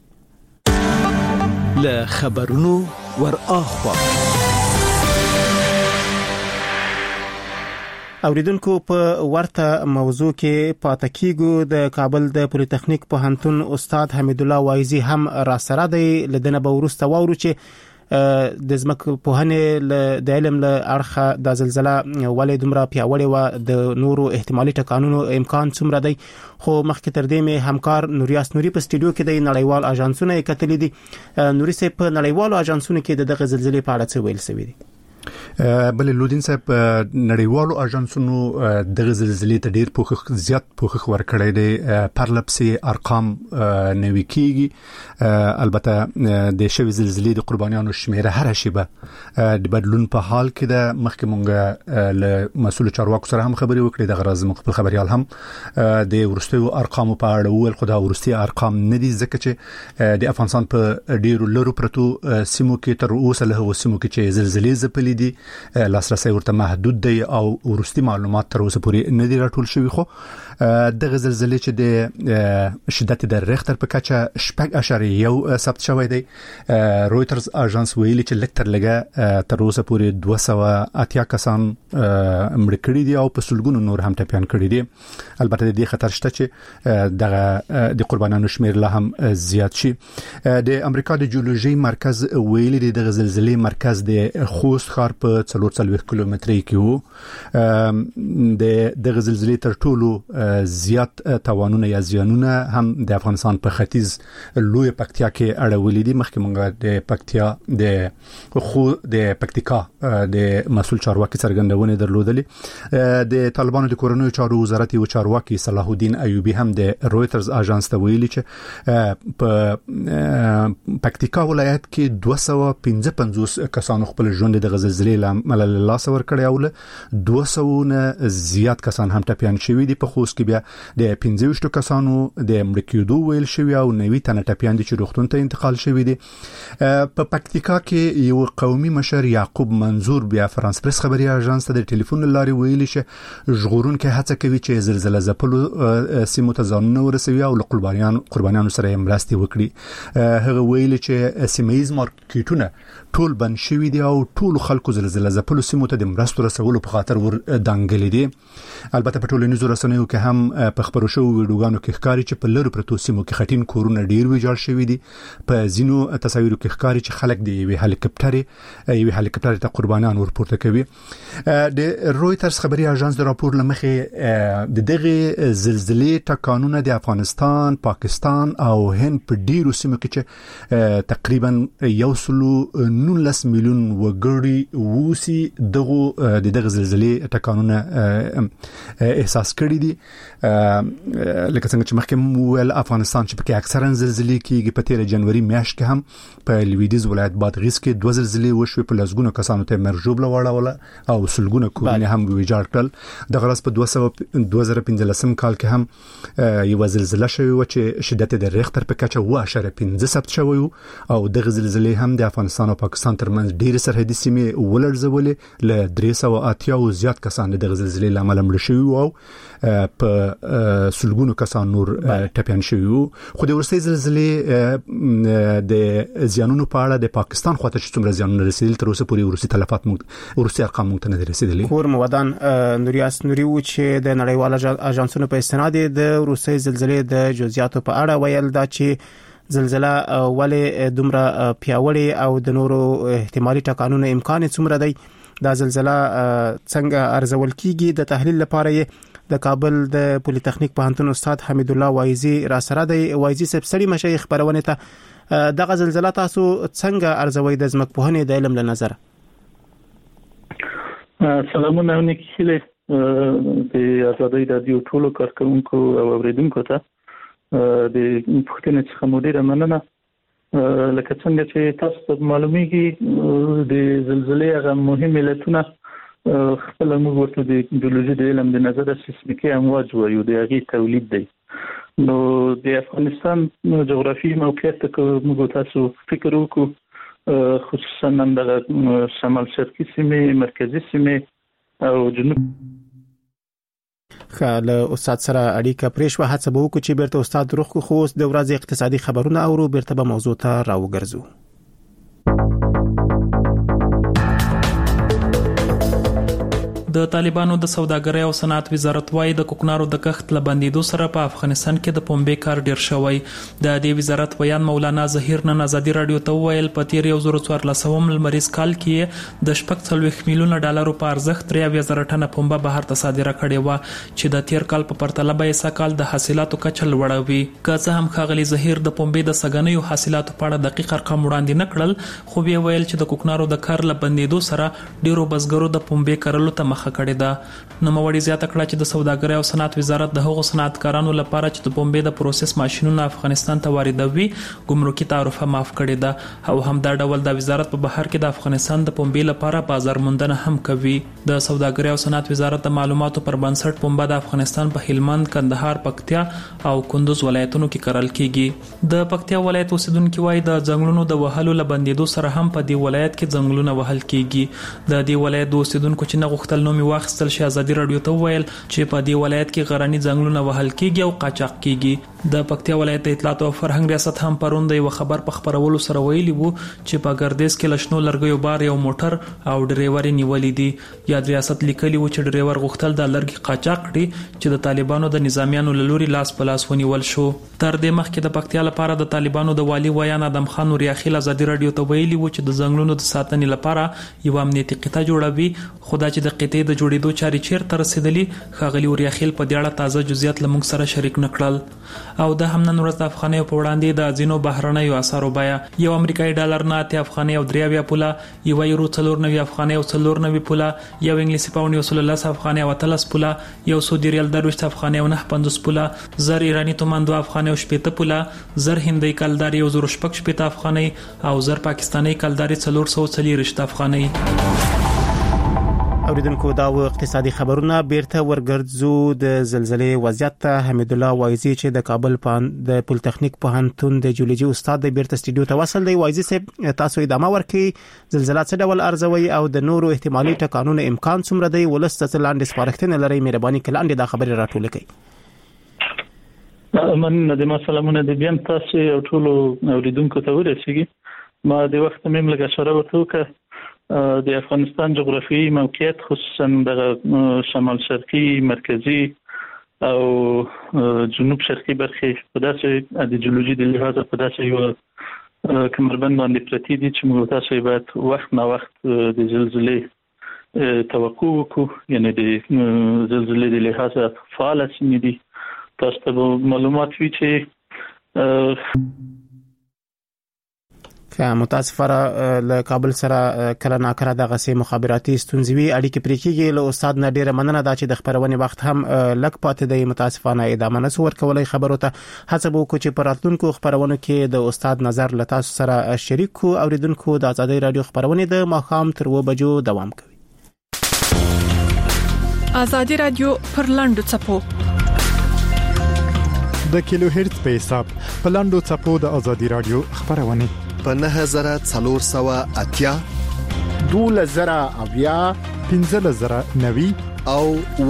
S11: له خبرونو ور اخوا
S3: اوریدونکو په ورته موضوع کې پاتې کیږو د کابل د پولیټیکنیک پوهنتون استاد حمید الله وایزي هم را سره دی لدنه به ورسته وورو چې د زمکه پوهنې د علم له اړخه د زلزلہ ولې دومره پیاوړې و د نورو احتمالي ټکانونو امکان څومره دی خو مخکې تر دې مې همکار نوریاس نوري په سټډیو کې د نړیوال اژانسونو کتلې دي نوري سه په نړیوالو اژانسونو کې دغه زلزلې په اړه څه ویل شوی دی.
S12: بل لودین صاحب نړیوالو اژانسونو د زلزلې ته ډیر زیات پوښښ ورکړی دی پرلپسې ارقام نوي کیږي البته د شوی زلزلې د قربانیانو شمیره هر شیبه د بدلون په حال کې ده مخکې مونږ له مسؤل چارواکو سره هم خبرې وکړې د غرض مخبر خبريال هم د ورستیو ارقام په اړه ول خو دا ورستي ارقام نه دي ځکه چې د افغانستان په ډیرو لرو پرتو سیمو کې تر اوسه له سیمو کې چې زلزلې زپلې دي لاسرسي ورته محدود دی او ورستي معلومات تر اوسه پورې نه دي راټول شوی خو د زلزلې چې د شدت د ریختر په کچه 6.1 ثبت شوی دی رويټرز اژانس ویلي چې لکتر لګه تر اوسه پورې 280 کسان مړ کړي دي او په سلګونو نور هم ټپيان کړي دي البته د دې خطر شته چې د قربانانو شمیر لا هم زیات شي د امریکا د جیولوژي مرکز ویلي د زلزلې مرکز د خوست ښار په 440 کیلومتري کې وو د زلزلې تر ټولو زیات تاوانونه یا زیانونه هم د افغانستان په ختیځ لوی پکتیا کې اړولې دي مخکې مونږ د پکتیا د پکتیکا د مسؤل چارواکي څرګندونه درلودلې د طالبانو د کورونو چارو وزارت او چارواکي صلاح الدین ایوبی هم د رويټرز اژانس ته ویلي چې په پکتیکا ولایت کې 255 کسانو خپل ژوند د زلزلې لامل له لاس ور کړی او 200 نه زیات کسان هم ټپيان شوي دي په خوست کې بیا د 25 کسانو د مړ کېدو ویل شوی او 90 تنه ټپيان دي چې روغتون ته انتقال شوي دي په پکتیکا کې یو قومي مشر یعقوب منظور بیا فرانس پریس خبري اژانس ته د ټلیفون لاري ویلي چې ژغورون کې هڅه کوي چې زلزلہ زپلو سیمو ته ځانونه ورسوي او قربانیانو سره مرستي وکړي هغه ویلي چې سیمایز مارکیټونه ټول بند شوي دي او ټول خلکو زلزلہ زپلو سیمو ته د مرستو رسولو په خاطر ور دانګلې دي البته په ټولنیزو رسنیو کې هم په خبرو شو ویډیوګانو کې ښکاري چې په لرو پرتو سیمو کې خټین کورونه ډیر ویجاړ شوي دي په ځینو تصاویرو کې ښکاري چې خلک د یوې هلیکاپټر ته قربانیان ورپورته کوي د رويټرز خبري اژانس د راپور لمخې د دغه زلزلې ټکانونه د افغانستان پاکستان او هند په ډیرو سیمو کې چې تقریبا 19 میلیون وګړي ووسی دغه زلزلې ټکانونه احساس کړی دي لکه څنګه چې مخکې ول افغانستان چې پکې اکثرا زلزلې کېږي په 13 جنوري میاشت کې هم په لویدیز ولایت بادغیس کې 2 زلزلې وشوي په لسګونو کسانو ته مرجوب لوړاوله او سلګونه کورونه هم ویجاړ کړل د غرض په 2015 کال کې هم یو زلزلہ شوی و چې شدت د ریختر په کچه 2.5 ثبت شوی او دغه زلزلې هم د افغانستان او پاکستان ترمنځ ډېر سرحدي سیمې ولړزولې له 380 زیات کسان د زلزلې لامل مړ شوي او په سلګونو کسان نور ټپيان شوي خو د ورستي زلزلې د زیانونو په اړه د پاکستان خواته چې څومره زیانونه رسیدل تر اوسه پورې ورستي تلفات ورستي ارقام مونږ نه رسیدلي
S3: کور مودان نوریاس نوري و چې د نړیوال اژانسونو په استناد د ورستي زلزلې د جزئیاتو په اړه ویل دا چې زلزلہ ولې دومره پیاوړې او د نورو احتمالي ټکانونو امکان څومره دی؟ دا زلزلہ څنګه ارزول کیږي؟ د تحلیل لپاره د کابل د پولی تخنیک پوهنتون استاد حمید الله وایزي را سره دی. وایزي سپسړي مشایخ خبرونه ته دغه زلزلہ تاسو څنګه ارزوي د ځمکپوهنې د علم له نظر؟
S13: سلامونه نیکله د آزادۍ رادیو ټولو کارکونکو او اوریدونکو ته د پښتنې څخه مدیره مننه. لکه څنګه چې تاسو ته معلومیږي د زلزلې هغه مهم علتونه خپل موږ ورته د جیولوژي د علم د نظر سیسمیکي امواج وایو، د هغې تولید دی. نو د افغانستان جغرافي موقعیت ته موږ تاسو فکر وکړو، خصوصا د شمال شرقي سیمې، مرکزي سیمې او جنوب.
S3: خاله استاد سره اړیکه پرېښوه، هڅه به وکړو چې بیرته استاد روح کو. خو د ورځې اقتصادي خبرونه اورو، بیرته به موضوع ته راوګرځو.
S14: د طالبانو د سوداګرۍ او صنعت وزارت وايي د کوکنارو د کښت لبندیدو سره په افغانستان کې د پنبې کار ډیر شوی. د دې وزارت بیان مولانا ظهیر نن آزادي رادیو ته ویل په تیر 2014 لمریز کال کې د 40 میلیون ډالرو په ارزښت 3,000 ټنه پنبه بهر ته صادره کړې و چې د تیر کال په پرتله به یې سکال د حاصلاتو کچه لوړه وي. که څه هم ښاغلي ظهیر د پنبې د سګنیو حاصلاتو په اړه دقیق ارقام وړاندې نه کړل، خو بیا ویل چې د کوکنارو د کار لبندیدو سره ډیرو بزګرو د پنبې کرلو ته مخه کړې ده. نوموړي زیاته کړه چې د سوداګرۍ او صنعت وزارت د هغو صنعتکارانو لپاره چې د پنبې د پروسس ماشينونه افغانستان ته واردوي ګمرکي تعرفه معاف کړې ده او هم دا ډول د وزارت په بهر کې د افغانستان د پنبې لپاره بازار موندنه هم کوي. د سوداګرۍ او صنعت وزارت د معلوماتو پر بنسټ پنبه د افغانستان په هلمند، کندهار، پکتیا او کندوز ولایتونو کې کرل کیږي. د پکتیا ولایت اوسیدونکو وايي د ځنګلونو د وهلو لبندیدو سره هم په دې ولایت کې ځنګلونه وهل کیږي. د دې ولایت اوسیدونکو چې نه غوښتل نومي واخیستل شي آزادي رادیو ته ویل چې په دې ولایت کې غرني ځنګلونه وهل کیږي او قاچاق کیږي. د پکتیا ولایت اطلاعات او فرهنګ ریاست هم پرون د یو خبر په خبرولو سره ویلي وو چې په ګردیز کې لشنو لرګیو بار یو موټر او ډرایور نیولې دي. یاد ریاست لیکلي و چې ډرایور غوښتل د لرګي قاچاق کړي چې د طالبانو د نظامیانو له لوري لاس په لاس ونیول شو. تر دې مخکې د پکتیا لپاره د طالبانو د والی ویان ادم خان نوریاخیل آزادي رادیو ته ویلي و چې د ځنګلونو د ساتنې لپاره یو امنیتي قطعه جوړوي، خو دا چې د قطعې د جوړېدو چارې چیرته رسیدلي ښاغلي نوریاخیل په دې اړه تازه جزئیات له موږ سره شریک نکړل. او د هم نن ورځ د افغانیو په وړاندې د ځینو بهرنیو اسعارو بیه یو امریکایي ډالر نه 8 افغانۍ او 3 پوله، یو یورو 94 افغانۍ او 94 پوله، یو انګلیسي پاوند یو 13 افغانۍ او 13 پوله، یو سعودي ریال 20 افغانۍ او 9.50 پوله، زر ایرانی تومان 2 افغانۍ او 70 پوله، زر هندۍ کلدار یو 0.70 افغانۍ او زر پاکستاني کلدار 440 افغانۍ.
S3: اوریدونکو دا و اقتصادي خبرونه. بیرته ورګرځو د زلزلې وضعیت ته. حمید الله وایزي چې د کابل د پولی تخنیک پوهنتون د جیولوژي استاد د بیرته سټډیو ته وصل دی. وایزي صاحب تاسو ادامه ورکړئ، زلزلہ څه ډول ارزوي او د نورو احتمالي ټکانونو امکان څومره دی؟ ولست څه لاندې سپارښتنه لري؟ مهرباني کړئ دا خبرې راټول کړئ.
S13: من د مسلمانانو د بیان تاسو او ټولو اوریدونکو ته ورسیږي. ما د وخت مم لګا شره وکړه د افغانستان جغرافیایي موقعیت خصوصا د شمال شرقي، مرکزي او جنوب شرقي برخې په داسې د جیولوژي د لحاظه په داسې یو کمربند باندې پرتی دي چې موږ تاسو باید وخت نه وخت د زلزلې توقع وکړو، یعنی د زلزلې د لحاظه فعال سیمې دي. تاسو ته معلومات وي چې
S3: متاسفانه له کابل سره کله ناکله د غسې مخابراتي ستونزې اړیکې پرې کېږي. له استاد نه ډیره مننه دا چې د خبرونې وخت هم لږ پاتې دی. متاسفانه ادامه نه څور کولای خبرو ته. هڅه وکړو چې په راتلونکو خبرونو کې د استاد نظر له تاسو سره شریک کو. اوریدونکو د آزادۍ رادیو خبرونه د ماښام تر 2 بجو دوام کوي.
S5: آزادۍ رادیو پر لاندو چپو
S12: د کیلو هرتز په حساب په لاندو چپو د آزادۍ رادیو خبرونه
S15: په 9480
S12: 2000 1590
S15: او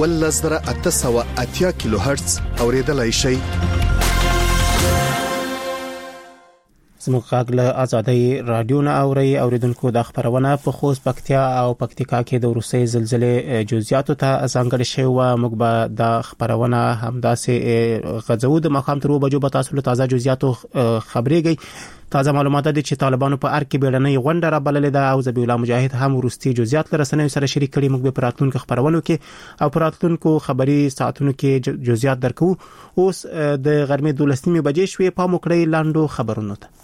S15: 1880 کیلو هرتز اوریدلای شئ.
S3: زموږ غږ له آزادۍ رادیو نه اوریدونکو د خبرونه په خوست پکتیا او پکتیکا کې د روسي زلزلې جزئیاتو ته ځانګړې شوی و. موږ به د خبرونه همداسې غځو د مقام تر بجو به تاسو له تازه جزئیاتو خبرېږئ. تازه معلومات دي چې طالبانو په ار کې بیړنۍ غونډه را بللې ده او ذبیح الله مجاهد هم ورستي جزئیات لرسنوي سره شریک کړي. موږ به پراتلونکو خبرونو کې او پراتلونکو خبري ساعتونو کې جزئیات درکو. اوس د غرمې 12 بجې شوې په موکړې لاندو خبرونو ته.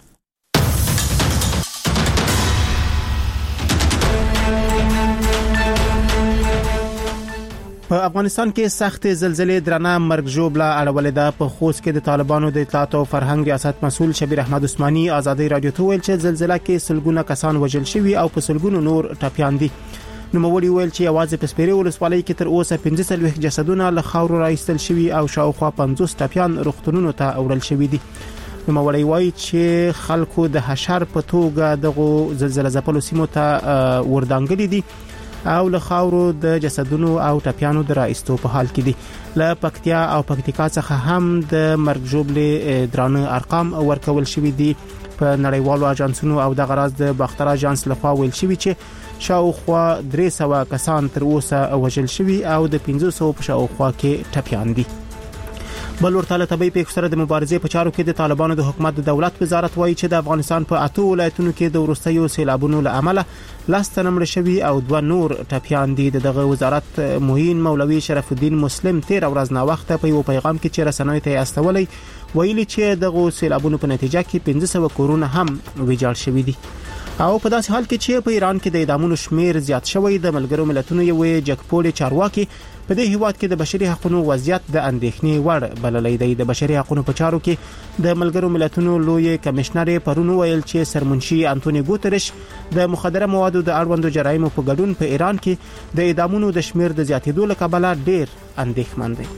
S3: په افغانستان کې سخت زلزلې درنه مرګ ژوبله اړولې ده. په خوست کې د طالبانو د اطلاعات او فرهنګ ریاست مسؤل شبیر احمد عثماني آزادۍ رادیو ته ویل چې زلزلہ کې سلګونه کسان وژل شوي او په سلګونو نور ټپيان دي. نوموړي ویل چې یوازې په سپیرې ولسوالۍ کې تر اوسه 15 جسدونه له خاورو راایستل شوي او شاوخوا 50 ټپيان روغتونونو ته وړل شوي دي. نوموړي وایي چې خلکو د حشر په توګه دغه زلزلہ ځپلو سیمو ته وردانګلي دي او له خاورو د جسدونو او ټپيانو د راایستو په حال کې دي. له پکتیا او پکتیکا څخه هم د مرګ ژوبلې درانه ارقام ورکول شوي دي. په نړیوالو اجانسونو او د غراز د باختر اجانس لخوا ویل شوی چې شاوخوا 300 کسان تر اوسه وژل شوي او د 500 په شاوخوا کې ټپيان دي. بل ورته طبي پیښو سره د مبارزې په چارو کې د طالبانو د حکومت د دولت وزارت وایي چې د افغانستان په 8 ولایتونو کې د ورستیو سیلابونو له امله لاستنمړ شوي او 2 نور ټپيان دي. دغه وزارت موهین مولوی شرف الدین مسلم 13 ورځ نا وخت په یو پیغام کې چې رسنوي ته استولې ویلي چې دغه سیلابونو په نتیجه کې 1500 کورونه هم ویجاړ شوي دي. او په داسې حال کې چې په ایران کې د اعدامونو شمیر زیات شوی د ملګرو ملتونو یو جګپوړي چارواکي په دې هیواد کې د بشري حقوقو وضعیت د اندېښنې وړ بللې دی. د بشري حقوقو په چارو کې د ملګرو ملتونو لوی کمشنر پرون ویل چې سرمنشي انټونی ګوتریش د مخدره موادو د اړوندو جرایمو په ګډون په ایران کې د اعدامونو د شمیر د زیاتېدو له کبله ډېر اندېښمن دی.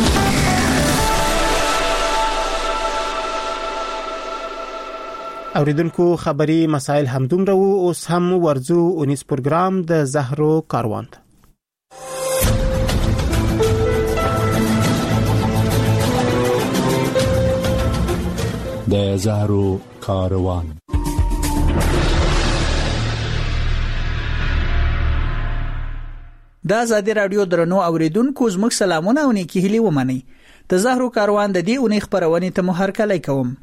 S3: اوریدونکو خبري مسائل هم دومره وو. اوس هم ورزو اونیس پروګرام د زهرو کاروان.
S11: د زهرو کاروان.
S16: د آزادۍ رادیو درنو اوریدونکو زموږ سلامونه او نیکی هیلې ومنئ. د زهرو کاروان د دې اونۍ خبرونه ته محرکلای کوم.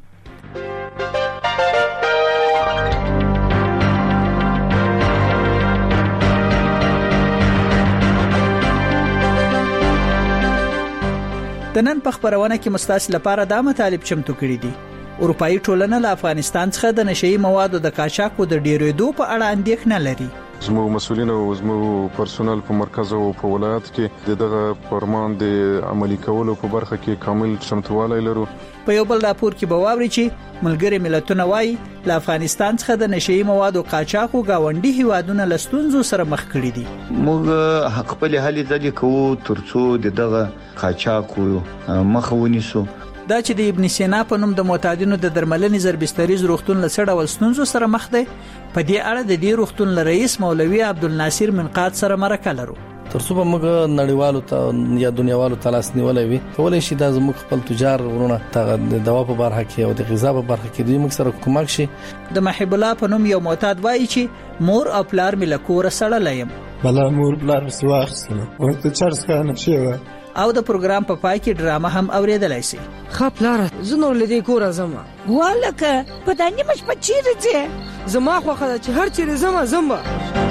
S16: د نن په خبرونه کې مستاس لپاره د مطالب چمتو کړی دي. اروپאי ټولنه له افغانستان څخه د نشئی موادو د قاچاق او د ډیرېدو په اړه اندېښنه لري.
S17: زموږ مسؤلین او زموږ پرسونل په مرکز او په ولایت کې دغه فرمان د عملی کولو په برخه کې کامل چمتووالی لرو.
S16: په یو بل راپور کې به واوري چې ملګری ملتونه وايي له افغانستان څخه د نشئی موادو قاچاق او گاونډي هیوادونو لستونزو سره مخ کړي دي.
S18: موږ خپل هلي ځلې کوو ترڅو دغه قاچاق مخ ونیسو.
S16: دا چې د ابن سینا په نوم د معتادینو د درملنې زربستریز روغتون لسړه ولستونزو سره مخ دی. په دې اړه د دې روغتون رئیس مولوی عبدالناصر منقاد سره مرکه لرو.
S19: ترڅو به موږ نړیوالو ته یا دنیاوالو ته لاس نیولای وي کولای شي دا زموږ خپل تجار ورونه د دوا په برخه کې او د غذا په برخه کې دوی موږ سره کومک شي.
S16: د محب الله په نوم یو معتاد وایي چې مور او پلار مې له کوره سړلای يم.
S20: بلا مور پلار سواخسنه ورته چرس کنه شي.
S16: او د پروګرام په پای کې ډرامه هم اوریدلای شي.
S21: خپلاره زنور لدی کور زما
S22: والکه په دانی مش په چیرې ځه
S21: زما خو خدای چې هر چیرې زما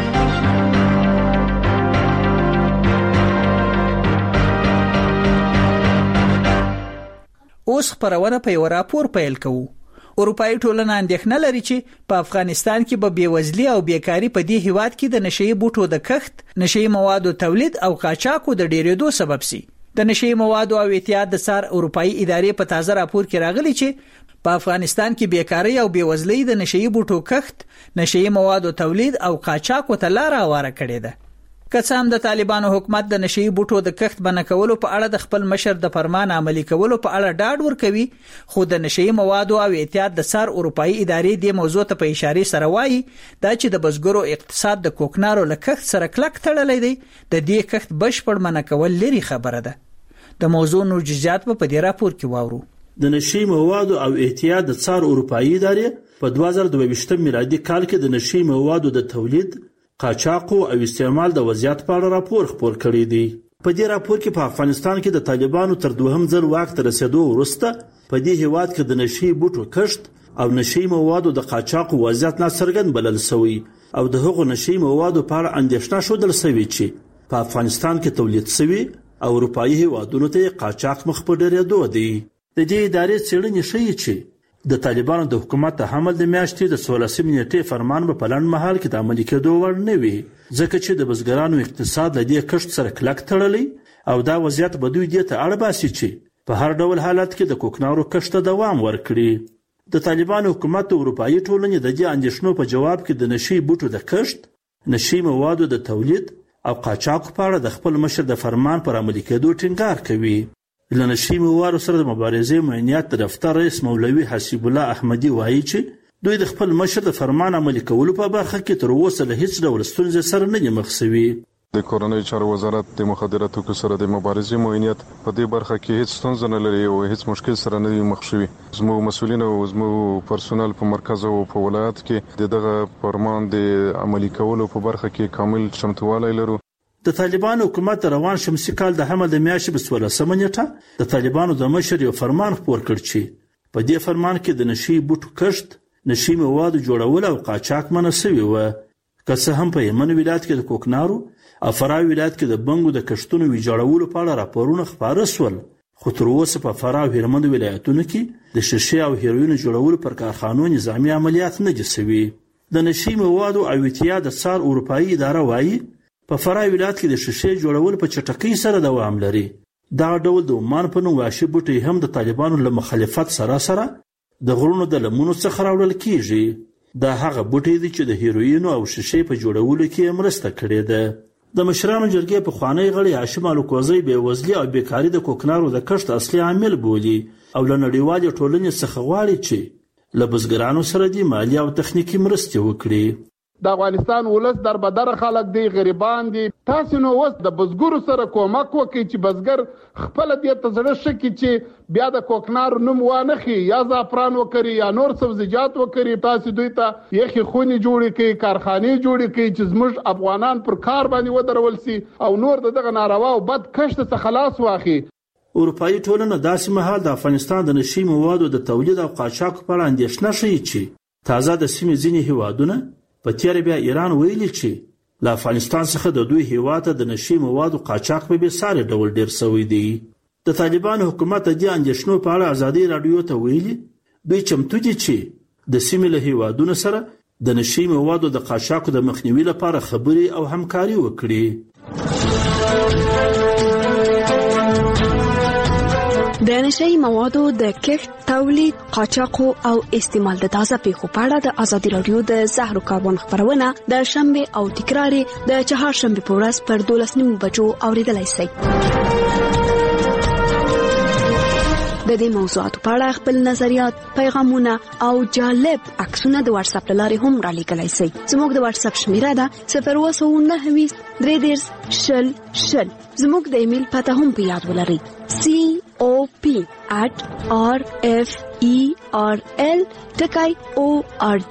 S16: اوس خبرونه په یو راپور پیل کوو. اروپאי ټولنه اندېښنه لري چې په افغانستان کې به بیوزلي او بیکاری په دې هیواد کې د نشئی بوټو د کښت، نشئی موادو تولید او قاچاق د ډیرېدو سبب شي. د نشئی موادو او احتیاط د سار اروپאי ادارې په تازه راپور کې راغلي چې په افغانستان کې بیکاری او بیوزلي د نشئی بوټو کښت، نشئی موادو تولید او قاچاق ته لار هواره کړې ده. که څه هم د طالبانو حکومت د نشئی بوټو د کښت بنه کولو په اړه د خپل مشر د فرمان عملی کولو په اړه ډاډ ورکوي، خو د نشئی موادو او احتیاط د سار اروپאי ادارې د موضوع ته په اشاره سره وایي دا چې د بزګرو اقتصاد د کوکنارو له کښت سره کلک تړلی دی. د دې کښت بشپړ منع کول لري خبره ده. د موضوع نور جزئیات په دې راپور کې واورو.
S1: د نشي موادو او احتیاط د څار اروپایي ادارې په 2022 میلادي کال کې د نشي موادو د تولید، قاچاق او استعمال د وضعیت په اړه راپور خپور کړی دی. په دې راپور کې په افغانستان کې د طالبانو تر دوهم ځل واک ته رسیدو وروسته په دې هیواد کې د نشي بوټو کښت او نشي موادو د قاچاق وضعیت ناڅرګند بلل شوی او د هغو نشي موادو په اړه اندېښنه ښودل شوې چې په افغانستان کې تولید شوي او اروپایي هیوادونو ته قاچاق مخ په ډېرېدو دی. د دې ادارې څېړنې ښیي چې د طالبانو د حکومت د حمل د میاشتې د 16 نیټې فرمان په لنډ مهال کې د عملي کېدو وړ نه وي، ځکه چې د بزګرانو اقتصاد له دې کښت سره کلک تړلی او دا وضعیت به دوی دې ته اړ باسي چې په هر ډول حالت کې د کوکنارو کښت ته دوام ورکړي. د طالبانو حکومت د اروپایي ټولنې د دې اندېښنو په جواب کې د نشي بوټو د کښت، نشي موادو د تولید او قاچاق په اړه د خپل مشر د فرمان پر عملي کېدو ټینګار کوي. له نشي موادو سره د مبارزې معینیت دفتر رئیس مولوي حسیب الله احمدي وایي چې دوی د خپل مشر د فرمان عملي کولو په برخه کې تر اوسه له هیڅ ډول ستونزې سره نه دي مخ شوي.
S17: د کورنۍ چارو وزارت د مخدراتو توکو سره د مبارزې معینیت په دې برخه کې هیڅ ستونزه نه لري او هیڅ مشکل سره نه دي مخ شوي. زموږ مسؤلین او زموږ پرسونل په مرکز او په ولایت کې دغه فرمان د عملي کولو په برخه کې کامل چمتووالی لرو.
S1: د طالبانو حکومت روان شمسي کال د حمل د میاشتې په 16 نیټه د طالبانو د مشر یو فرمان خپور کړ چې په دې فرمان کې د نشي بوټو کښت، نشي موادو جوړول او قاچاق منع شوی و. که څه هم په یمن ولایت کې د کوکنارو او فراه ولایت کې د بنګو د کښتونو ویجاړولو په اړه راپورونه خپاره شول، خو تر اوسه په فراه او هلمند ولایتونو کې د شیشې او هیروین جوړولو پر کارخانو نظامي عملیات نه دي شوي. د نشي موادو او احتیاط د څار اروپایي اداره وایي په فراه ولایت کې د شیشې جوړول په چټکۍ سره دوام لري. دا ډول د عمان په نوم وحشي بوټي هم د طالبانو له مخالفت سره د غرونو د لمنو څخه راوړل کیږي. دا هغه بوټي دي چې د هیروین او شیشې په جوړولو کې مرسته کړې ده. د مشرانو جرګې په خوانی غړي هاشم الکوزی بېوزلي او بیکاری د کوکنارو د کښت اصلي عامل بولي او له نړیوالې ټولنې څخه غواړي چې له بزګرانو سره د مالي او تخنیکی مرستې وکړي.
S4: د افغانستان ولس دربدر خلک دی، غریبان دي. تاسو نو اوس د بزګرو سره کومک وکړئ چې بزګر خپل دې ته زړه شي چې بیا د کوکنارو نوم وانه خي، یا زعفران وکړي یا نور سبزیجات وکړي. تاسو دوی ته یخي خونې جوړې کړئ، کارخانې جوړې کړئ چې زموږ افغانان پر کار باندې ودرول سي او نور دغه ناروا او بد کښت څخه خلاص واخلي.
S1: اروپایي ټولنه داسې مهال د افغانستان د نشي موادو د تولید او قاچاق په اړه اندېښنه ښیي چې تازه د سیمې ځینې هیوادونه په تیر بیا ایران ویلي چې له افغانستان څخه د دوی هیواد ته د نشي موادو قاچاق په بېساري ډول ډیر شوی دی. د طالبانو حکومت د دې اندېښنو په اړه ازادي راډیو ته ویلي دوی چمتو دي چې د سیمې له هیوادونو سره د نشي موادو د قاچاقو د مخنیوي لپاره خبرې او همکاري وکړي.
S23: د نشي موادو د کښت، تولید، قاچاق او استعمال د تازه پیښو په اړه د ازادي راډیو د زهرو کاربن خبرونه د شنبه او تکرار د چهارشنبه په ورځ پر 12:30 بجو اوریدلای شئ. د دې موضوعاتو په اړه خپل نظریات، پیغامونه او جالب عکسونه د واتس اپ لارې هم را لیکلای شئ. زموږ د واتس اپ شمیره ده 029 3 0 زموږ د ایمیل پته هم په یاد ولرئ: cop@rferl.org.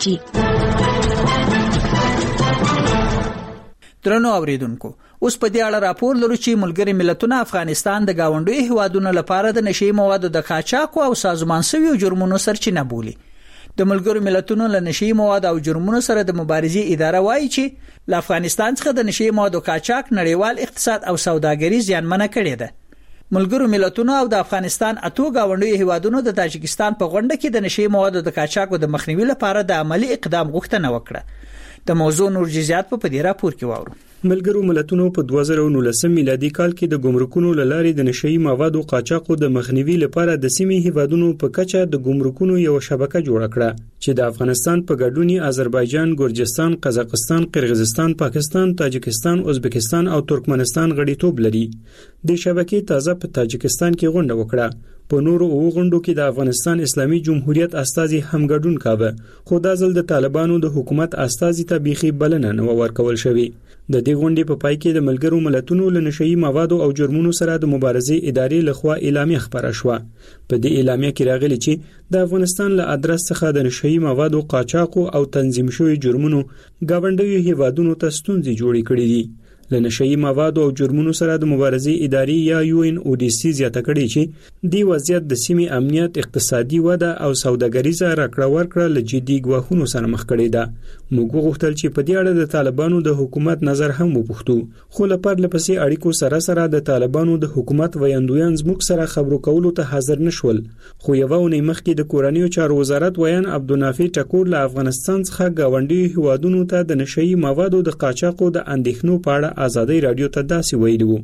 S16: درنو اوریدونکو، اوس په دې اړه راپور لرو چې ملګری ملتونه افغانستان د گاونډي هیوادونو لپاره د نشي موادو د قاچاق او سازمان شویو جرمونو سرچینه بولي. د ملګری ملتونو له نشي موادو او جرمونو سره د مبارزې اداره وایي چې له افغانستان څخه د نشي موادو قاچاق نړیوال اقتصاد او سوداګري زیانمنه کړې ده. ملګرو ملتونو او د افغانستان اتو گاونډي هیوادونو د تاجکستان په غونډه کې د نشي موادو د قاچاق د مخنیوي لپاره د عملی اقدام غوښتنه وکړه. د موضوع نور جزئیات په دې راپور کې واورو.
S24: ملګرو ملتونو په 2019 میلادي کال کې د ګمرکونو لارې د نشئی موادو قاچاق د مخنیوي لپاره د سیمې هیوادونو په کچه د ګمرکونو یو شبکه جوړ کړه چې د افغانستان په ګډون آذربایجان، ګورجستان، قزاقستان، قرغیزستان، پاکستان، تاجکستان، ازبکستان او ترکمنستان غړیتوب لري. د شبکې تازه په تاجکستان کې غونډه وکړه. په نورو غونډو کې د افغانستان اسلامي جمهوریت استازي هم ګډون کاوه، خو دا ځل د طالبانو د حکومت استازي ته بيخي بلنه نه ورکول شوې. د دې غونډې په پای کې د ملګرو ملتونو له نشئی موادو او جرمونو سره د مبارزې ادارې لخوا اعلامیه خبره شوه. په دې اعلامیه کې راغلي چې د افغانستان له ادرس څخه د نشئی موادو قاچاق او تنظیم شوی جرمونو گاونډیو هیوادونو ته ستونزې جوړې کړې دي. له نشئی موادو او جرمونو سره د مبارزې ادارې یا UNODC زیاته کړې چې دی وضعیت د سیمې امنیت، اقتصادي وده او سوداګریزه راکړه ورکړه له جدي ګواښونو سره مخ کړې ده. موږ غوښتل چې په دې اړه د طالبانو د حکومت نظر هم وپوښتو، خو له پرله پسې اړیکو سره سره د طالبانو د حکومت ویاندویان زموږ سره خبرو کولو ته حاضر نشول. خو یوه اونۍ مخکې د کورنیو چارو وزارت ویان عبدالنافع ټکور له افغانستان څخه ګاونډیو هیوادونو ته د نشئی موادو د قاچاقو د اندېښنو په اړه آزادۍ رادیو ته داسې ویلي وو.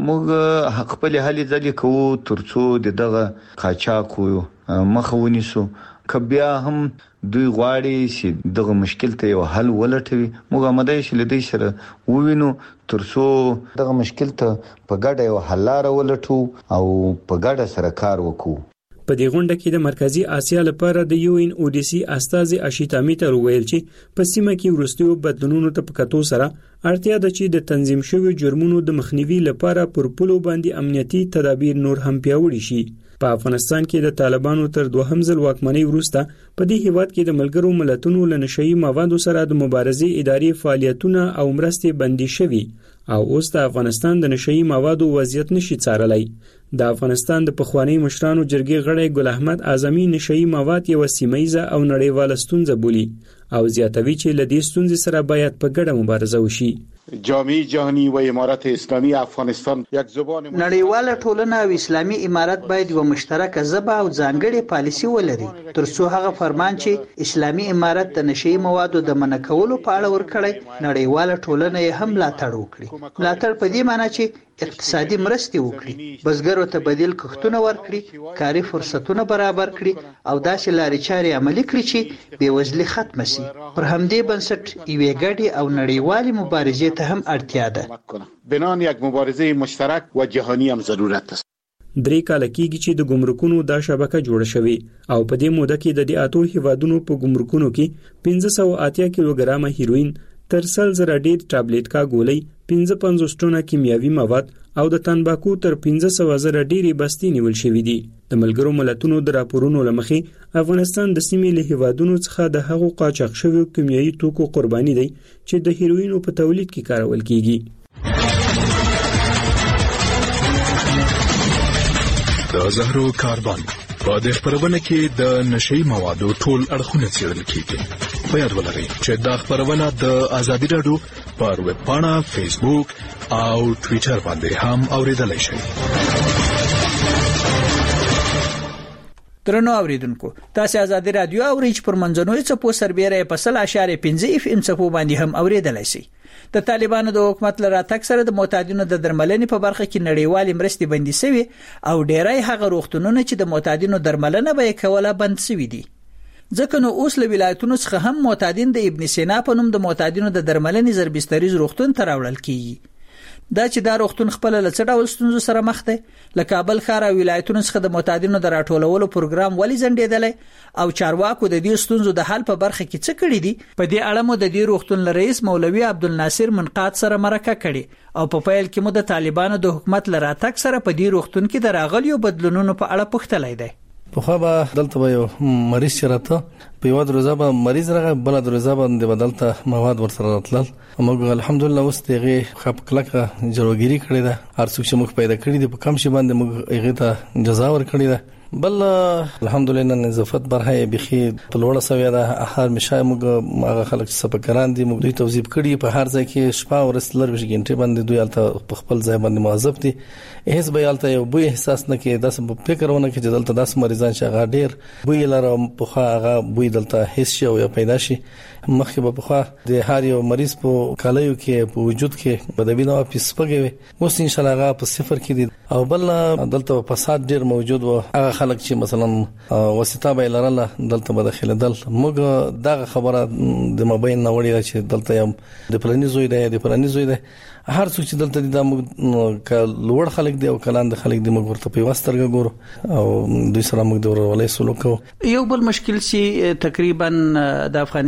S18: موږ خپل هلي ځلې کوو ترڅو دغه قاچاقو مخه ونیسو. که بیا هم دوی غواړي چې دغه مشکل ته یو حل ولټوي، موږ آماده یو چې دوی سره ووینو ترڅو دغه مشکل ته په ګډه یو حل لاره ولټو او په ګډه سره کار وکړو.
S24: په دې غونډه کې د مرکزی اسیا لپاره د UNODC استازي اشیتا میتر ویل چې په سیمه کې وروستیو بدلونونو ته په کتو سره اړتیا ده چې د تنظیم شوی جرمونو د مخنیوي لپاره پر پلو باندې امنیتي تدابیر نور هم پیاوړي شي. په افغانستان کې د طالبانو تر دوهم ځل واکمنۍ وروسته په دې هیواد کې د ملګرو ملتونو له نشئی موادو سره د مبارزې ادارې فعالیتونه او مرستې بندي شوي او اوس د افغانستان د نشئی موادو وضعیت نشي څارلی. د افغانستان د پخوانی مشرانو جرګې غړی ګل احمد اعظمي نشئی مواد یو سیمایزه او نړیواله ستونزه بولي او زیاتوي چې له دې ستونزې سره باید په ګډه مبارزه وشي.
S2: جامعه جهانی و امارت اسلامی افغانستان یک زبان
S16: نړیواله ټولنه او اسلامي امارت باید یو مشترکه ژبه او ځانګړې پالیسي ولري ترڅو هغه فرمان چې اسلامي امارت د نشئی موادو د منع کولو په اړه ورکړي نړیواله ټولنه یې هم ملاتړ وکړي. ملاتړ په دې معنی چې اقتصادي مرستې وکړي، بزګرو ته بدیل کښتونه ورکړي، کاري فرصتونه برابر کړي او داسې لارې چارې عملي کړي چې بېوزلي ختمه شي. پر همدې بنسټ یوې ګډې او نړیوالې مبارزې ته هم اړتیا ده.
S2: بنان یک مبارزه مشترک و جهانی هم ضرورت است.
S24: 3 کال کېږي چې د ګمرکونو دا شبکه جوړه شوې او په دې موده کې د دې اتو هیوادونو په ګمرکونو کې 580 کیلوګرام هیروین، تر 100,000 ډیر ټابلیټکا ګولۍ، 55 ټنه کیمیاوي مواد او د تنباکو تر 500,000 ډیری بستې نیول شوې دي. د ملګرو ملتونو د راپورونو لمخې افغانستان د سیمې له هیوادونو څخه د هغو قاچاق شویو کیمیاوي توکو قرباني دی چې د هیروینو په تولید کې کارول کیږي.
S6: د زهرو کاربن په دې خبرونه کې د نشئی موادو ټول اړخونه څېړل کیږي. په یاد ولرئ چې دا خبرونه د آزادي رادیو پر ویب پاڼه، فیسبوک او ټوئیټر باندې هم اوریدلای شئ.
S16: درنو اوریدونکو، تاسو آزادي رادیو اورئ چې پر منځنوي څپو سربېره په 100.5 FM څپو باندې هم اوریدلای شئ. د طالبانو د حکومت لپاره تک سره د معتادینو د درملنې په برخه کې نړیوالې مرستې بندي شوي او ډیری هغه روغتونونه چې د معتادینو درملنه به کوله بند شوي دي. ځکه نو اوس له ولایتونو څخه هم معتادین د ابن سینا په نوم د معتادینو د درملنې زربستریز روغتون ته راوړل کیږي. دا چې دا روغتون خپل له څه ډول ستونزو سره مخ دی، له کابل ښار او ولایتونو څخه د معتادینو د راټولولو پروګرام ولې ځنډېدلی او چارواکو د دې ستونزو د حل په برخه کې څه کړي دي. په دې اړه مو د دې روغتون رئیس مولوي عبدالناصر منقاد سره مرکه کړي او په پیل کې مو د طالبانو د حکومت لپاره تک سره په دې روغتون کې د راغلیو بدلونونو په اړه پوښتلی دی.
S19: په خو به دلته یو مریض چرته په یو دروازه به مریض راغی، بل دروازه باندې بدلته مواد ورسره راتلل. موږ الحمدلله اوس دغه خپ کلکه جوړګيري کړې ده. هر څوک چې موږ پیدا کړی دي په کم شي باندې موږ هغه ته جزا ورکړی ده. بل الحمدلله نظافت برهای بخي په لوړه سویا ده. هر مشه موږ هغه خلک چې سپکران دي موږ دوی توظیف کړي په هر ځای کې شپه او ورځ لږ غنټه باندې دوی الته په خپل ځای باندې موظف دي. هیڅ به الته یو بوی احساس نه کې داسې فکرونه کې چې دلته داس مریضان چې هغه ډیر بوی لاره په خو هغه بوی دلته هیڅ شي او پیدا شي. مخکې په خو د هر یو مریض په کالیو کې په وجود کې بدوی نه واپس پګوي. اوس ان شاء الله هغه په صفر کې دي او بل دلته فساد ډیر موجود و. هغه خلک چې مثلا واسطه به لرله دلته به داخله دل موږ دغه خبره د مبین نه وړي چې دلته یم د پلاني زوی دی د پلاني زوی دی. هر څوک چې دلته د لوړ خلک دی او کلاند خلک دی موږ ورته په واسترګ ګورو او دوی سره موږ د ورولې سلوک کوو.
S16: یو بل مشکل چې تقریبا د افغانستان ډیر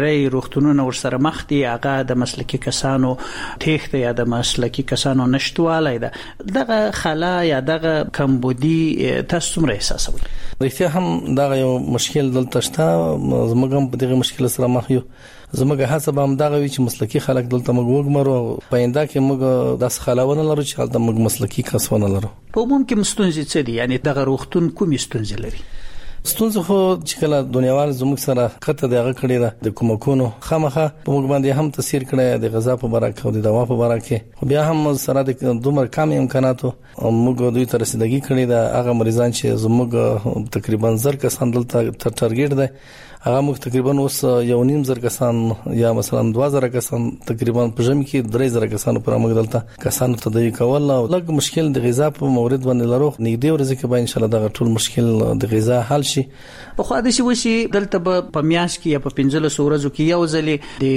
S16: ډیری روغتونونه ورسره مخ دي، هغه د مسلکي کسانو تېښته یا د مسلکي کسانو نشټوالی ده. دغه خلا یا دغه کمبودي تاسو څومره احساسوئ؟
S19: رښتیا هم دا یو مشکل دلته شته، زموږ هم په دغه مشکل سره مخ یو. زموږ هڅه به هم دا وي چې مسلکي خلک دلته موږ وګمرو، په آینده کې موږ داس خلاونه لرو چې هلته موږ مسلکي کسونه لرو.
S16: په عموم کې مستونزې څه دي؟ یعنی دغه روغتون کومې ستونزې لري؟
S19: ستونزه خو چې کله دنیاوال زموږ سره خطه دغه کړی ده د کومکونو خامخه په موږ باندې هم تاثیر کړی د غذا په برکه او د دوا په برکه، خو بیا هم سره د دومره کم امکاناتو موږ دوی ته رسیدګي کړی ده. هغه مریضان چې زموږ تقریبا 1000 کسان دلته ټارګټ ده، هغه موږ تقریبا اوس 1.5 کسان یا مثلا 2000 کسان تقریبا په ژمي کې 3000 کسان پر موږ دلته کسان تداوی کول. لږ مشکل د غذا په مورد باندې لرو، نږدې ورځې کې به ان شاء الله دا ټول مشکل د غذا حل شي.
S16: په خو د شي وشي دلته په میاش کې یا په 15 ورځو کې یو ځلې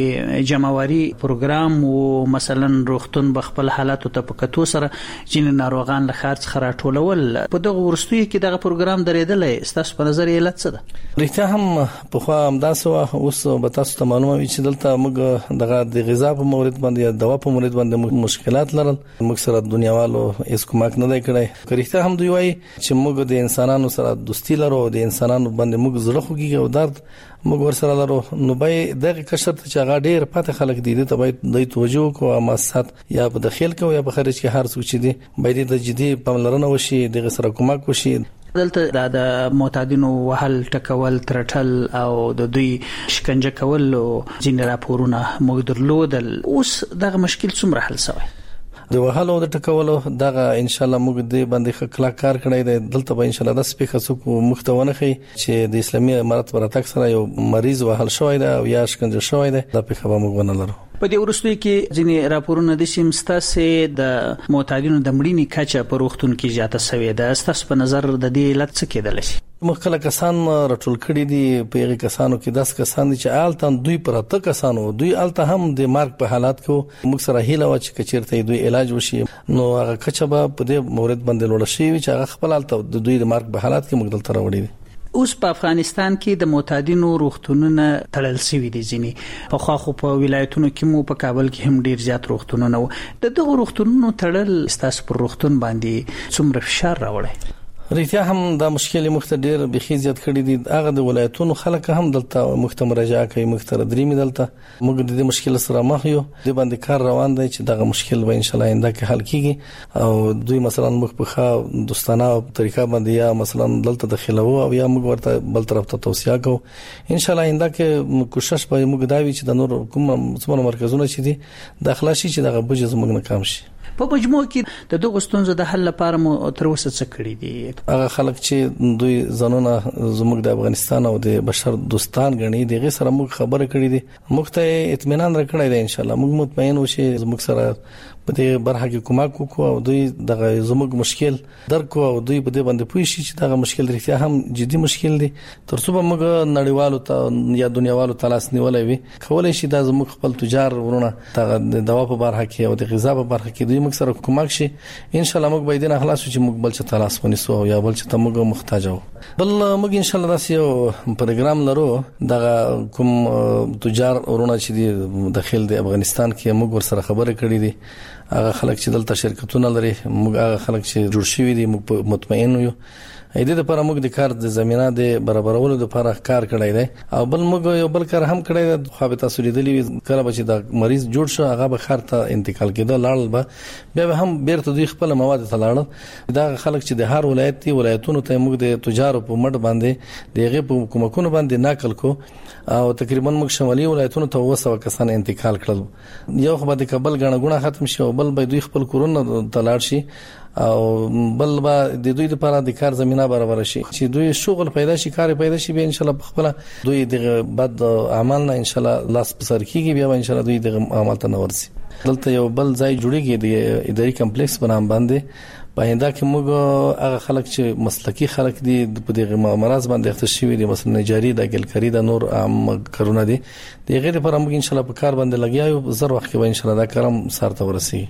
S16: د جمعواري پروګرام او مثلا روغتون بخپل حالات ته په کتو سره چې ناروغان له خارج خراټولول، په دغه ورستوي کې دغه پروګرام درېدلې، ستاسو په نظر یې لڅ ده؟
S19: رښتیا هم په خو همداسه اوس به تاسو ته معلومه وي چې دلته موږ دغه د غذا په مورد باندې یا دوا په مورد باندې مشکلات لرل. موږ سره دنیاوالو هیڅ کومک نه دی کړی. رښتیا هم دوی وایي چې موږ د انسانانو سره دوستي لرو، د انسانانو باندې موږ زړه خوږي او درد موږ ورسره لرو. نو به دغه کشر ته چې هغه ډیر پاتې خلک دي ته باید د توجه کو ماسات یا په داخل کو یا په خارج کې هر څه چې دي باید د جدي پاملرنه وشي، دغه سره کومک وشي.
S16: دلته د معتادینو وهل ټکول ترټل او د دوی شکنجه کول ځینې راپورونه موږ درلودل. اوس دغه مشکل څومره حل شوی؟
S19: د وهلو د ټکولو دغه ان شاء الله موږ د باندې خلاق کار کړی دی. دلته به ان شاء الله د سپیخه څوک مختونه خي چې د اسلامي امارت پر اتاک سره یو مریض وهل شوی دی او یا شکنجه شوی دی، دا په خبره موږ ونه لرو.
S16: په دې ورستوي کې ځینې راپورونه د شمستاسه د معتادینو د مړینې کچه په روغتون کې زیاته شوې ده. ستاسو په نظر د دې علت څه کېدل شي؟
S19: مخکله کسان راټول کړي دي، په هغه کسانو کې 10 کسان دي چې آلته دوی پر اته کسانو دوی آلته هم د مارک په حالات کې موږ سره هیله و چې کچیرته دوی علاج وشي، نو هغه کچه به په دې مورد باندې لوړ شي چې هغه خپل آلته د دوی د مارک په حالات کې موږ دلته راوړي دي.
S16: اوس په افغانستان کې د معتادینو روغتونونه تړل شوي دي. ځینې په خاصو په ولایتونو کې مو په کابل کې هم ډیر زیات روغتونونه وو. دغه روغتونونو تړل ستاسو پر روغتون باندې څومره فشار راوړي؟
S19: رښتیا هم دا مشکل مخته ډیر بخي زیات کړی دي. هغه د ولایتونو خلک هم دلته مخته مراجعه کوي، مخته درېمې دلته موږ د دې مشکل سره مخ یو. د باندې کار روان دی چې دغه مشکل به ان شاء الله آینده کې حل کیږي او دوی مثلا مخ په ښه دوستانه طریقه باندې یا مثلا دلته داخلو او یا موږ ورته بل طرف ته توصيه کوو. ان شاء الله آینده کې کوشش به موږ دا وي چې د نور کوم مرکزونه چې دي داخله شي چې دغه بوج زموږ نه کم شي.
S16: په مجموع کې د دغه ستونزو د حل لپاره مو تر اوسه څه کړی دي؟
S19: هغه خلک چې دوی ځانونه زموږ د افغانستان او د بشر دوستان غني دغه سره موږ خبره کړې دي، موږ ته اطمینان راکړی دی. ان شاء الله موږ مطمئن وشي زموږ سره په دې برخه کې کومک وکړو او دوی دغه زموږ مشکل درکو او دوی په دې باندې پوه شي چې دغه مشکل رښتیا هم جدي مشکل دی. ترڅو به موږ نړیوالو ته یا دنیاوالو ته لاس نیولای وي، کولای شي دا زموږ خپل تجار ورونه د دوا په برخه کې او د غذا په برخه کې دوی موږ سره کومک شي. ان شاء الله موږ به دې نه خلاص چې موږ بل څه تلاش ونیسو یا بل څه ته موږ محتاج وو. بل موږ ان شاء الله داسې یو پروګرام لرو دغه کوم تجار ورونه چې د داخل د افغانستان کې موږ ور سره خبره کړې دي. هغه خلک چې دلته شرکتونه لري، موږ هغه خلک چې جوړ شوي دي موږ مطمئن یو. دې لپاره موږ د کار د زمينه د برابرولو لپاره کار کړی دی او بل موږ یو بل کار هم کړی دی. خو به تاسو لیدلې کله چې د مریض جوړ شو هغه به خار ته انتقال کېده لاړل به بیا هم بیرته دوی خپل مواد ته لاړل. دا خلک چې د هر ولایت دی ولایتونو ته موږ د تجارو په مټ باندې دغه په کومکونو باندې ناقل کو او تقریبا موږ شمالي ولایتونو ته 200 کسان انتقال کړل. یو خو به د کابل غنغونه ختم شي او بل به دوی خپل کورونه ته لاړ شي او بل به د دوی لپاره د کار زمينه برابر شي چې دوی شغل پیدا شي، کار پیدا شي. به ان شاء الله خپل دوی د بد اعمال نه ان شاء الله لاس په سر کیږي، بیا ان شاء الله دوی د عمل ته نورسي. دلته یو بل ځای جوړیږي د اداري کمپلیکس په نام باندې. په هنده کې موږ هغه خلک چې مسلکی خلک دي په دغه مرز باندې اخته شوی دي، مثلا نجاری د ګلکری د نور عام کارونه دي، د غیر پر موږ ان شاء الله په کار باندې لګیاو. زر وخت به ان شاء الله دا کارم سارته ورسي.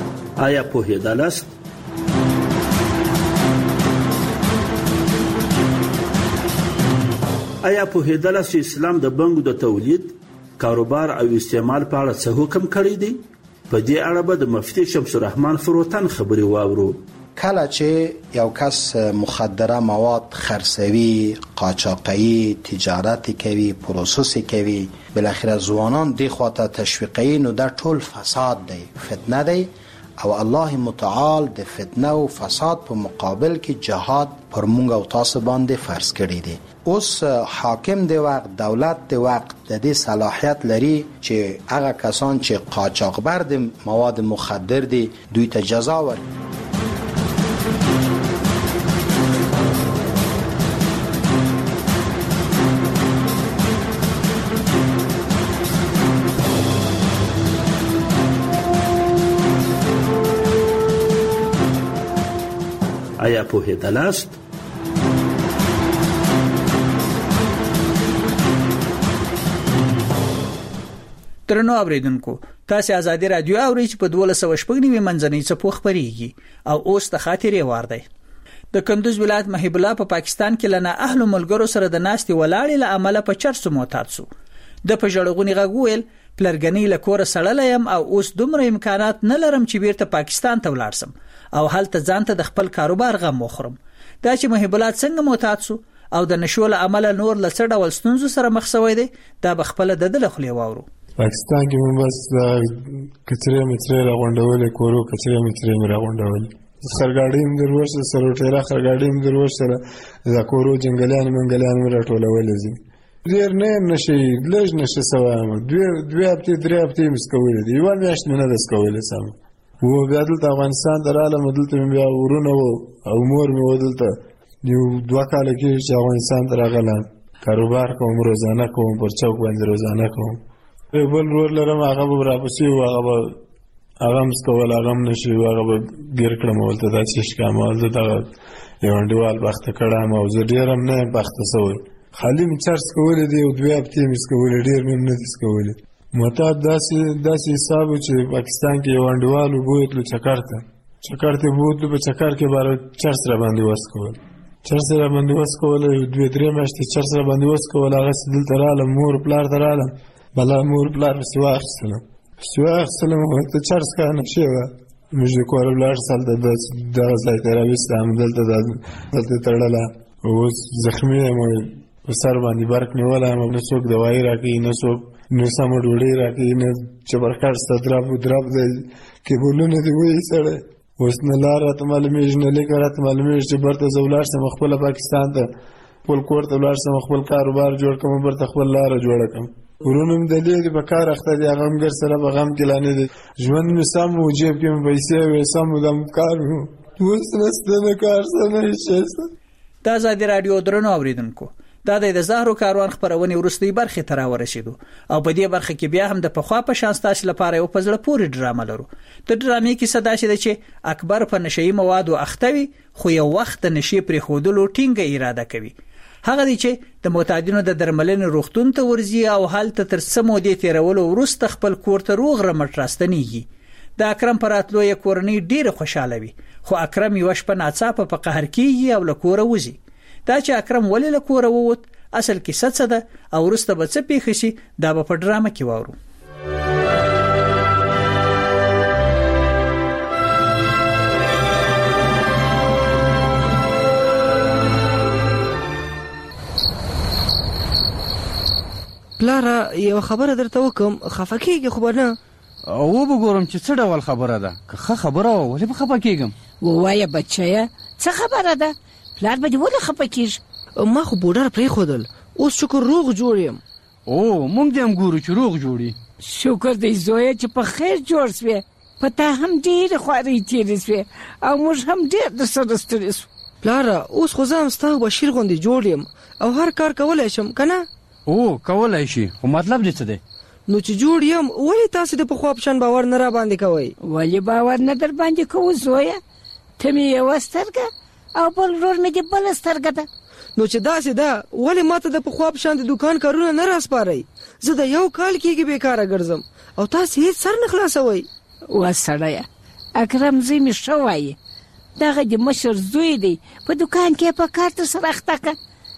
S1: آیا په هدالست آیا پوهېدله چې اسلام د بنګو د تولید، کاروبار او استعمال په اړه څه حکم کړی دی؟ په دې اړه به د مفتي شمس الرحمن فروتن خبرې واورو.
S7: کله چې یو کس مخدره مواد خرڅوي، قاچاقي، تجارت کوي، پروسس کوي، بالاخره ځوانان دې خواته تشویقوي، نو دا ټول فساد دی، فتنه دی. او الله متعال د فتنه او فساد په مقابل کې جهاد پر مونږ او تاسو باندې فرض کړی دی. اوس حاکم دی وقت، دولت دی وقت د دې صلاحیت لري چې هغه کسان چې قاچاقبر د مواد مخدر دي دوی ته جزا ورکړي.
S1: آیا پوهېدلاست؟
S16: درنو اوریدونکو، تاسو آزادي رادیو اورئ چې په 1290 منځنۍ څپو خبريږي او اوس د خاطرې وار دی. د کندوز ولایت محب الله په پاکستان کې لنه اهل ملګرو سره د ناستې ولاړې له عمله په چرسو معتاد شو. د په جړغونی غوول پلرګنی له کور سړلیم او اوس دومره امکانات نه لرم چې بیرته پاکستان ته ولاړ سم او هلته ځانته د خپل کاروبار غم مخرم. دا چې محب الله څنګه معتاد شو او د نشول عمله نور لڅ ډول ستونزو سره مخ شوی دی، دا بخپل د دل خلی وورو.
S20: پاکستان کې مون بس کچره متره راغونډول، کورو کچره متره راغونډول، خرګاډیم دروښه سره ټیرا خرګاډیم دروښه دا کورو جنگلان منګلان راټولول دي. ډیر نه نشي لږ نشي سوام دوی هفته درې هفته مسکول دي، یو میاشت نه ده سکول سم. و بیا دلته افغانستان دراله مدلته بیا ورونه او مور مې ودلته یو 2 کال کې چې افغانستان راغله، کاروبار کوم، روزانه کوم، پر چوک باندې روزانه کوم. بل ور لرم هغه به راپسې هغه مسکول هغه نشي هغه به ګیر کړم ولته دا چې ښکامل دا یو انډیوال وخت کړم او زه ډیرم نه بخت سوی خالی می چرس کولې دی او 2 هفته می سکولې ډیر مې نه سکولې. معتاد داسې حساب چې پاکستان کې یو انډیوال وبوتلو چکرته بوتلو په چکر کې بار چرس را باندې وسکول، چرس را باندې وسکول 2-3 میاشتې چرس را باندې وسکول. هغه دلته رااله مور پلار دراله بلا مور پلار سوا اخسلم ته چرس کا نه شوه موږ کور بلار سال د ځای ته راوستم دلته تړله. اوس زخمی مو په سر باندې برک نیوله، نه څوک دوايي راکړي، نه څوک نه سم ډوډۍ راکړي، نه چبرکټ ستراب دی کیبلونه دی وې سره. اوس نه لار ته معلومیږي نه لیک راته معلومیږي چې برته زولار سم خپل پاکستان ته خپل کور ته ولار سم خپل کاروبار جوړ کوم، برته خپل لار جوړ کوم. ورونم د دې په کار اخته دي، هغه هم ګر سره په غم کې لانه دي. ژوند مې سم و، جیب کې مې پیسې وې، سم دم کار و، اوس نستنه کار سم نشي.
S16: د آزادي رادیو درنو اوریدونکو، دا د زهرو کاروان خبرونه ورستۍ برخه تر ورسېدو او په دې برخه کې بیا هم د پخوا په شان ستاسو لپاره یو پزړه پوری ډرامه لرو. د ډرامې کې صدا شي چې اکبر په نشئی موادو اختوي، خو یو وخت د نشي پرې خودلو ټینګه اراده کوي. هغه دی چې د معتادینو د درملنې روغتون ته ورځي او حالت تر سمو دې تیرولو وروسته خپل کور ته روغ رمټ راستنیږي. د اکرم پراتلو یې کورنۍ ډیره خوشاله وي، خو اکرم یو شپه ناڅاپه په قهر کېږي او له کوره وځي. دا چې اکرم ولې له کوره ووت، اصل کې څه ده او وروسته به څه پیښ شي، دا به په ډرامه کې واورو.
S21: پلاره یو خبره درته وکم، خفه کېږي خو به نه؟
S8: او به ګورم چې څه ډول خبره ده. که ښه خبره وه ولې به خفه کېږم؟
S22: ووایه بچیه څه خبره ده؟ پلار به دې ولې خفه کېږي؟
S21: ما خو بوډر پرېښودل، اوس شکر روغ جوړ یم.
S8: او موږ دې هم ګورو چې روغ جوړي.
S22: شکر دی زویه چې په خیر جوړ سوې، په تا هم ډېرې خوارۍ تېرې سوې او موږ هم ډېر درسره ستړي سو.
S21: پلاره اوس خو زه هم ستا او بشیر غوندې جوړ یم او هر کار کولی شم که نه؟
S8: او کولی شي، خو مطلب دې څه دی؟
S21: نو چې جوړ یم ولې تاسې د پخوا په شان باور نه را باندې کوئ؟
S22: ولې باور نه در باندې کوو زویه؟ ته مې یوه سترګه او بل ورور مې دې بله سترګه ده.
S21: نو چې داسې ده ولې ماته د پخوا په شان د دوکان کارونه نه راسپارئ؟ زه د 1 کال کېږي بیکاره ګرځم او تاسې هېڅ سر نه خلاصوئ.
S22: وا سړیه، اکرم زوی مې ښه وایي، دغه د مشر زوی دی، په دوکان کې په کار ترسره اخته که.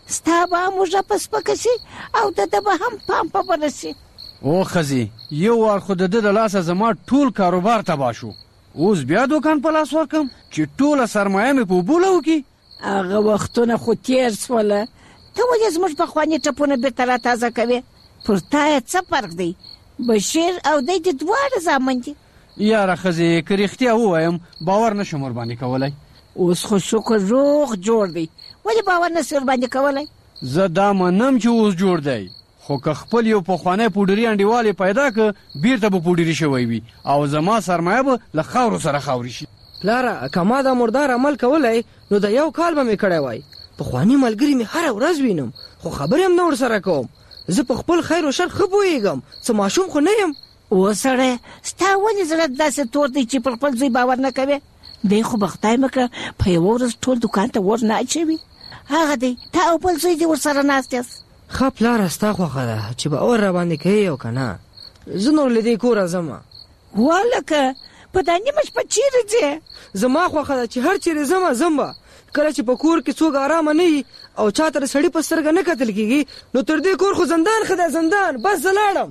S22: ستا به موږ پس پکسي او د به هم پام په برسي.
S8: او خزي یو وار خو د لاسه زما ټول کاروبار تباه شو. اوس بیا دوکان په لاس ورکم چې ټوله سرمایه مې په بوله وکي.
S22: هغه وختونه خو تیر سوله. ته ولې زموږ پخواني ټپونه بیرته راتازه کوې؟ پر تا څه فرق دی؟ بشیر او دی د دواړه زامن دي.
S8: یاره خزي که رښتیا ووایم باور نشم ورباندې کولی.
S22: اوس خو شکر روغ جوړ دی. ولې باور نشې ورباندې کولی؟
S8: زه دا منم چې اوس جوړ دی، خو که خپل یو پخوانی پوډري انډیوال پیدا که بیرته به پوډري شوی وي او زما سرمایه به له خاورو سره خاوري شي.
S21: پلاره که ما دا مردار عمل کولی نو د یو کال به مې کړی وای. پخواني ملګري مې هره ورځ وینم خو خبرې هم نه ورسره کوم. زه په خپل خیر او شر ښه پوهېږم، څه ماشوم خو نه یم.
S22: سړی ستا ولې زړه داسې تور دی چې پر خپل زوی باور نه کوې؟ دی خو به خدای مکړه په یوه ورځ ټول دوکان ته ور نه اچوي. هغه دی تا او بل زوی دې ورسره ناست یاست.
S21: ښه پلاره ستا خوښه ده چې باور راباندې کوې او که نه. زه نور له دې کوره ځمه.
S22: والکه په دا نیمه شپه چیرې ځې؟
S21: زما خوښه ده چې هر چیرې ځم به. کله چې په کور کې څوک ارامه نه وي او چا ته د سړي په سترګه نه کتل کېږي نو تر دې کور خو زندان ښه دی، زندان. بس زه لاړم.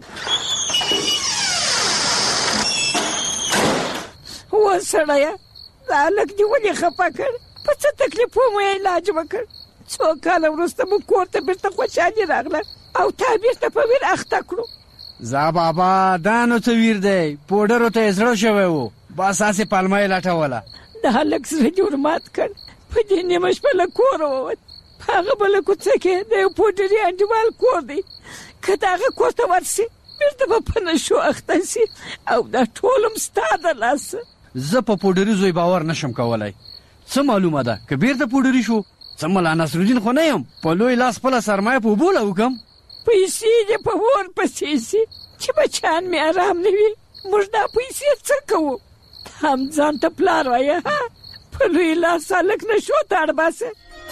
S22: سړیه دا هلک دې ولې خفه کړ؟ په څه تکلیف مو علاج وکړ؟ څو کاله وروسته مو کور ته بیرته خوشحالي راغله او تا بیرته په ویر اخته کړو.
S8: زه بابا دا نو څه ویر دی، پوډرو ته یې زړه شوی و، بس هسې پلمه یې لټوله.
S22: د هلک زړه دې ورمات کړ. په دې نیمه شپه له کوره ووت. په هغه بله کوڅه کې د یو پوډري انډیوال کور دی. که د هغه کور ته ورسي بیرته به په نشو اخته سي او دا ټول هم ستا د لاسه.
S8: زه په پوډري زوی باور نشم کولی. څه معلومه ده که بیرته پوډري شو څه ملا نصرالدین خو نه یم په لوی لاس خپله سرمایه په اوبو لوکم.
S22: پیسې دې په اور پسې سي چې بچیان مې ارام نه وي. موږ دا پیسې څه کوو؟ ته هم ځان ته پلار وایه په لوی لاس هلک نشو ته اړباسه.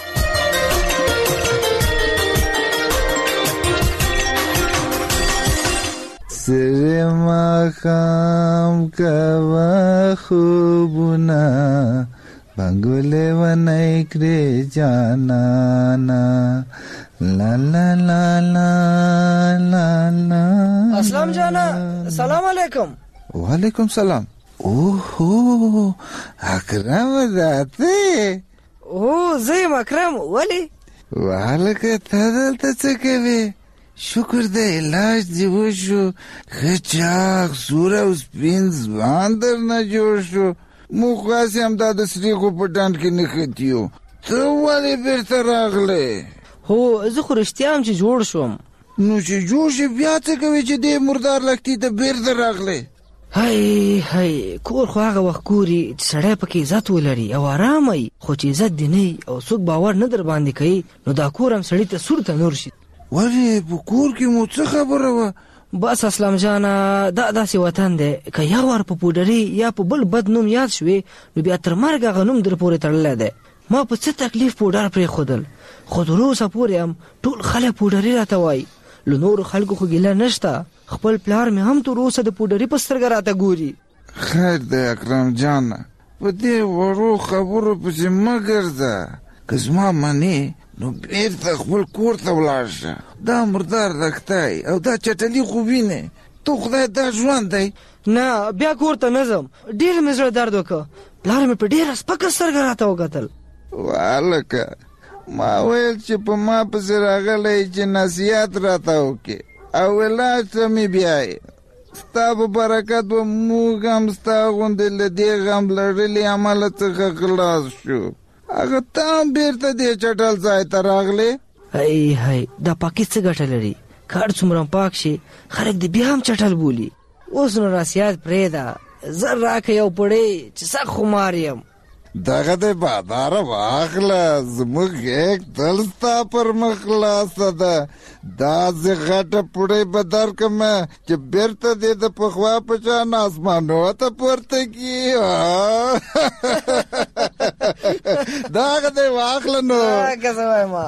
S9: سره ماښام کوه خوبونه بنګولې ونی کړې جانانا لا لا لا لا لا لا.
S21: اسلام جانا سلام علیکم.
S9: وعلیکم سلام. اوه اکرم ذاته.
S21: او زه یم اکرم. ولې؟
S9: وهلکه ته دلته څه کوې؟ شکر د علاج دې وشو، ښه چاغ سور او سپین ځوان درنه جوړ شو. موږ خاصې همدا د سریغو په ډنډ کې نښتي یو. ته ولې بیرته راغلی؟
S21: هو زه خو رښتیا هم چې جوړ شوم.
S9: نو چې جوړ شې بیا څه کوې چې دې مردار لښتي ته بیرته راغلی؟
S21: هی کور خو هغه وخت ګوري چې سړی پکې عزت ولري او ارام وي، خو چې عزت دې نه او څوک باور نه در باندې کوي نو دا کور هم سړي ته سور تنور شي.
S9: ولې په کور کې مو څه خبره وه؟
S21: بس اسلام جانا دا داسې وطن دی که یا وار په پوډري یا په بل بد نوم یاد شوې نو بیا تر مرګ هغه نوم در پورې تړلی دی. ما په څه تکلیف پوډر پرېښودل خو تر اوسه پورې هم ټول خلک پوډري راته وایي. له نورو خلکو خو ګیله نشته. خپل پلار مې هم تر اوسه د پوډري په سترګه راته ګوري.
S9: خیر دی اکرم جانه، په دې وړو خبرو پسې مه ګرځه. که زما منې نو بیرته خپل کور ته ولاړ شه. دا مردار لښتی او دا چټلي خو وینې. تو خدای دا ژوند دی؟
S21: نه بیا کور ته نه ځم. ډېر مې زړه درد وکړه. پلار مې په ډېره سپکه سترګه راته وکتل.
S9: والکه ما ویل چې په ما پسې راغلی چې نصیحت راته وکړې او علاج ته مې بیایې. ستا په برکت به موږ هم ستا غوندې له دې غم لړلي عمله څخه خلاص شو. هغه ته هم بیرته دې چټل ځای ته راغلی.
S21: هی دا پاکي څه ګټه لري؟ که هر څومره پاک شي خلک دې بیا هم چټل بولي. اوس نو راسیات پرېږده، زر راکه یو پړی چې سخت خمار یم.
S9: دغه دې باداره واخله، زموږ غېږ تل ستا پر مخ خلاصه ده. داسې غټه پړی به درکړمه چې بیرته دې د پخوا په شان اسمانو ته پورته کړي. دغه دې واخله نو.
S21: که څه وایم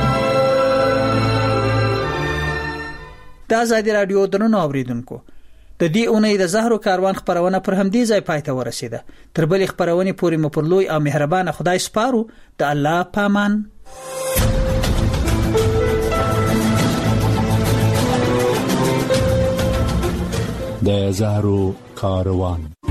S16: د آزادي راډیو درنو اوریدونکو، د دې اونۍ د زهرو کاروان خبرونه پر همدې ځای پای ته ورسیده. تر بلې خبرونه پورې مو پر لوی او مهربان خدای سپارو. د الله پامان.
S11: د زهرو کاروان.